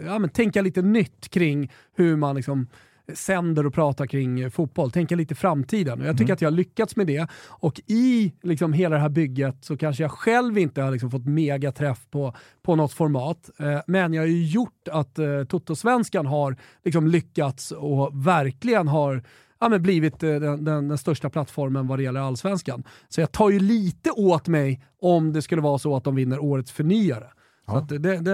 lite nytt kring hur man liksom sänder och pratar kring fotboll. Tänka lite framtiden. Och jag tycker att jag har lyckats med det. Och i liksom hela det här bygget så kanske jag själv inte har liksom fått megaträff på något format. Men jag har ju gjort att Toto-svenskan har liksom lyckats och verkligen har blivit den största plattformen vad det gäller allsvenskan. Så jag tar ju lite åt mig om det skulle vara så att de vinner årets förnyare. Ja. Så att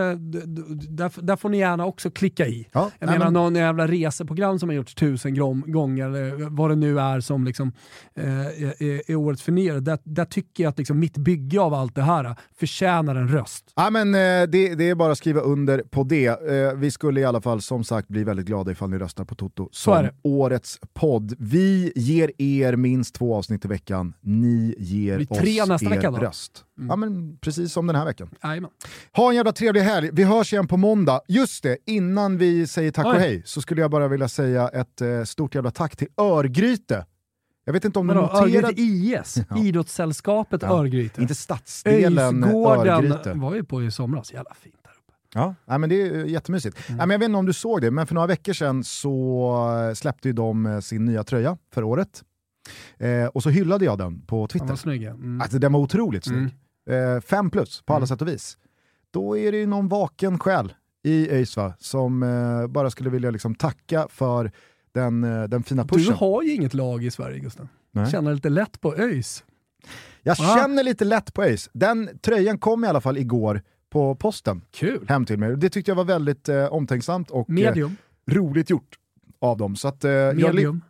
där får ni gärna också klicka i. Ja, jag menar någon jävla reseprogram som har gjorts 1000 gånger eller vad det nu är som liksom, är årets förnyare. Där tycker jag att liksom mitt bygge av allt det här förtjänar en röst. Ja, men det är bara att skriva under på det. Vi skulle i alla fall som sagt bli väldigt glada ifall ni röstar på Toto som årets podd. Vi ger er minst 2 avsnitt i veckan. Ni ger oss 3 nästa vecka er röst. Ja, men precis som den här veckan. Jajamän. Ha en jävla trevlig helg. Vi hörs igen på måndag. Just det, innan vi säger tack och hej så skulle jag bara vilja säga ett stort jävla tack till Örgryte. Jag vet inte om du noterade... Örgryte IS, Idrottssällskapet Örgryte. Inte stadsdelen Örgryte. Var ju på i somras, jävla fint där uppe. Ja, men det är jättemysigt. Ja, men jag vet inte om du såg det, men för några veckor sedan så släppte ju de sin nya tröja för året. Och så hyllade jag den på Twitter. Den var snygg, ja. Alltså, den var otroligt snygg. 5+ på alla sätt och vis. Då är det ju någon vaken själ i ÖIS som bara skulle vilja liksom tacka för den fina pushen. Du har ju inget lag i Sverige, Gustav. Känner lite lätt på ÖIS. Jag känner lite lätt på ÖIS. Den tröjan kom i alla fall igår på posten. Kul. Hem till mig. Det tyckte jag var väldigt omtänksamt och roligt gjort av dem. Så att, medium.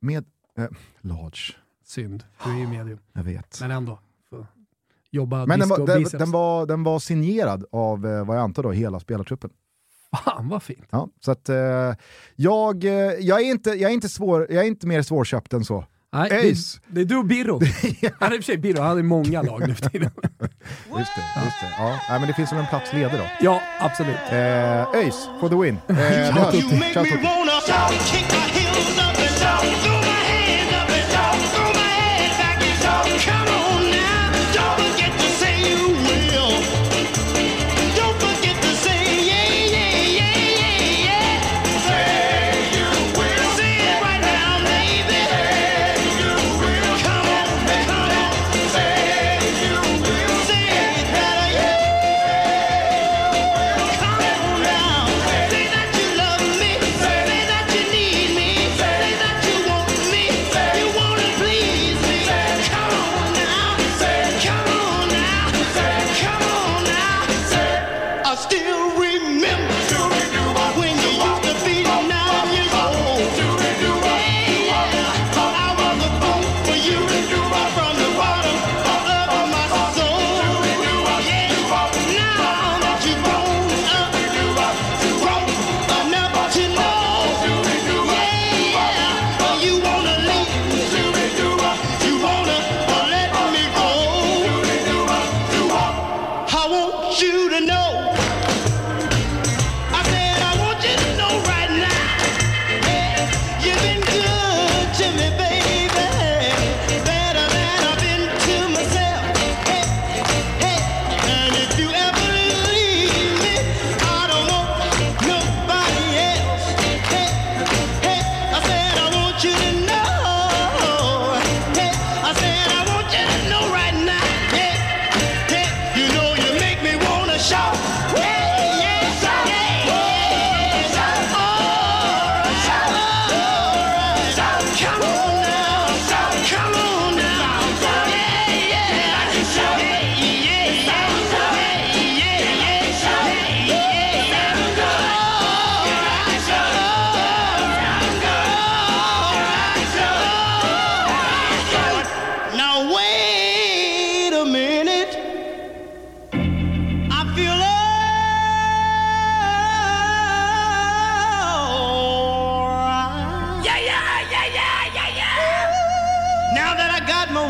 Large. Synd. Du är ju medium. Jag vet. Men ändå. Jobba men den var signerad av vad jag antar då hela spelartruppen. Fan vad fint. Ja, så att jag är inte mer svårköpt än så. Nej, det är du och Birro. Han är i och för sig Birro, han hade många lag nu för tiden. Just det. Ja, men det finns väl en plats ledig då. Ja, absolut. ÖIS for the win. Ciao,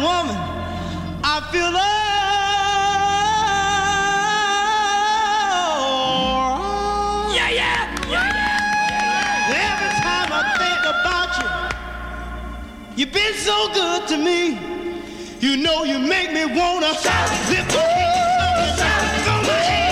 woman, I feel alright. Yeah, yeah, yeah, yeah. Every time I think about you, you've been so good to me. You know you make me wanna lift my hands up and go my hands.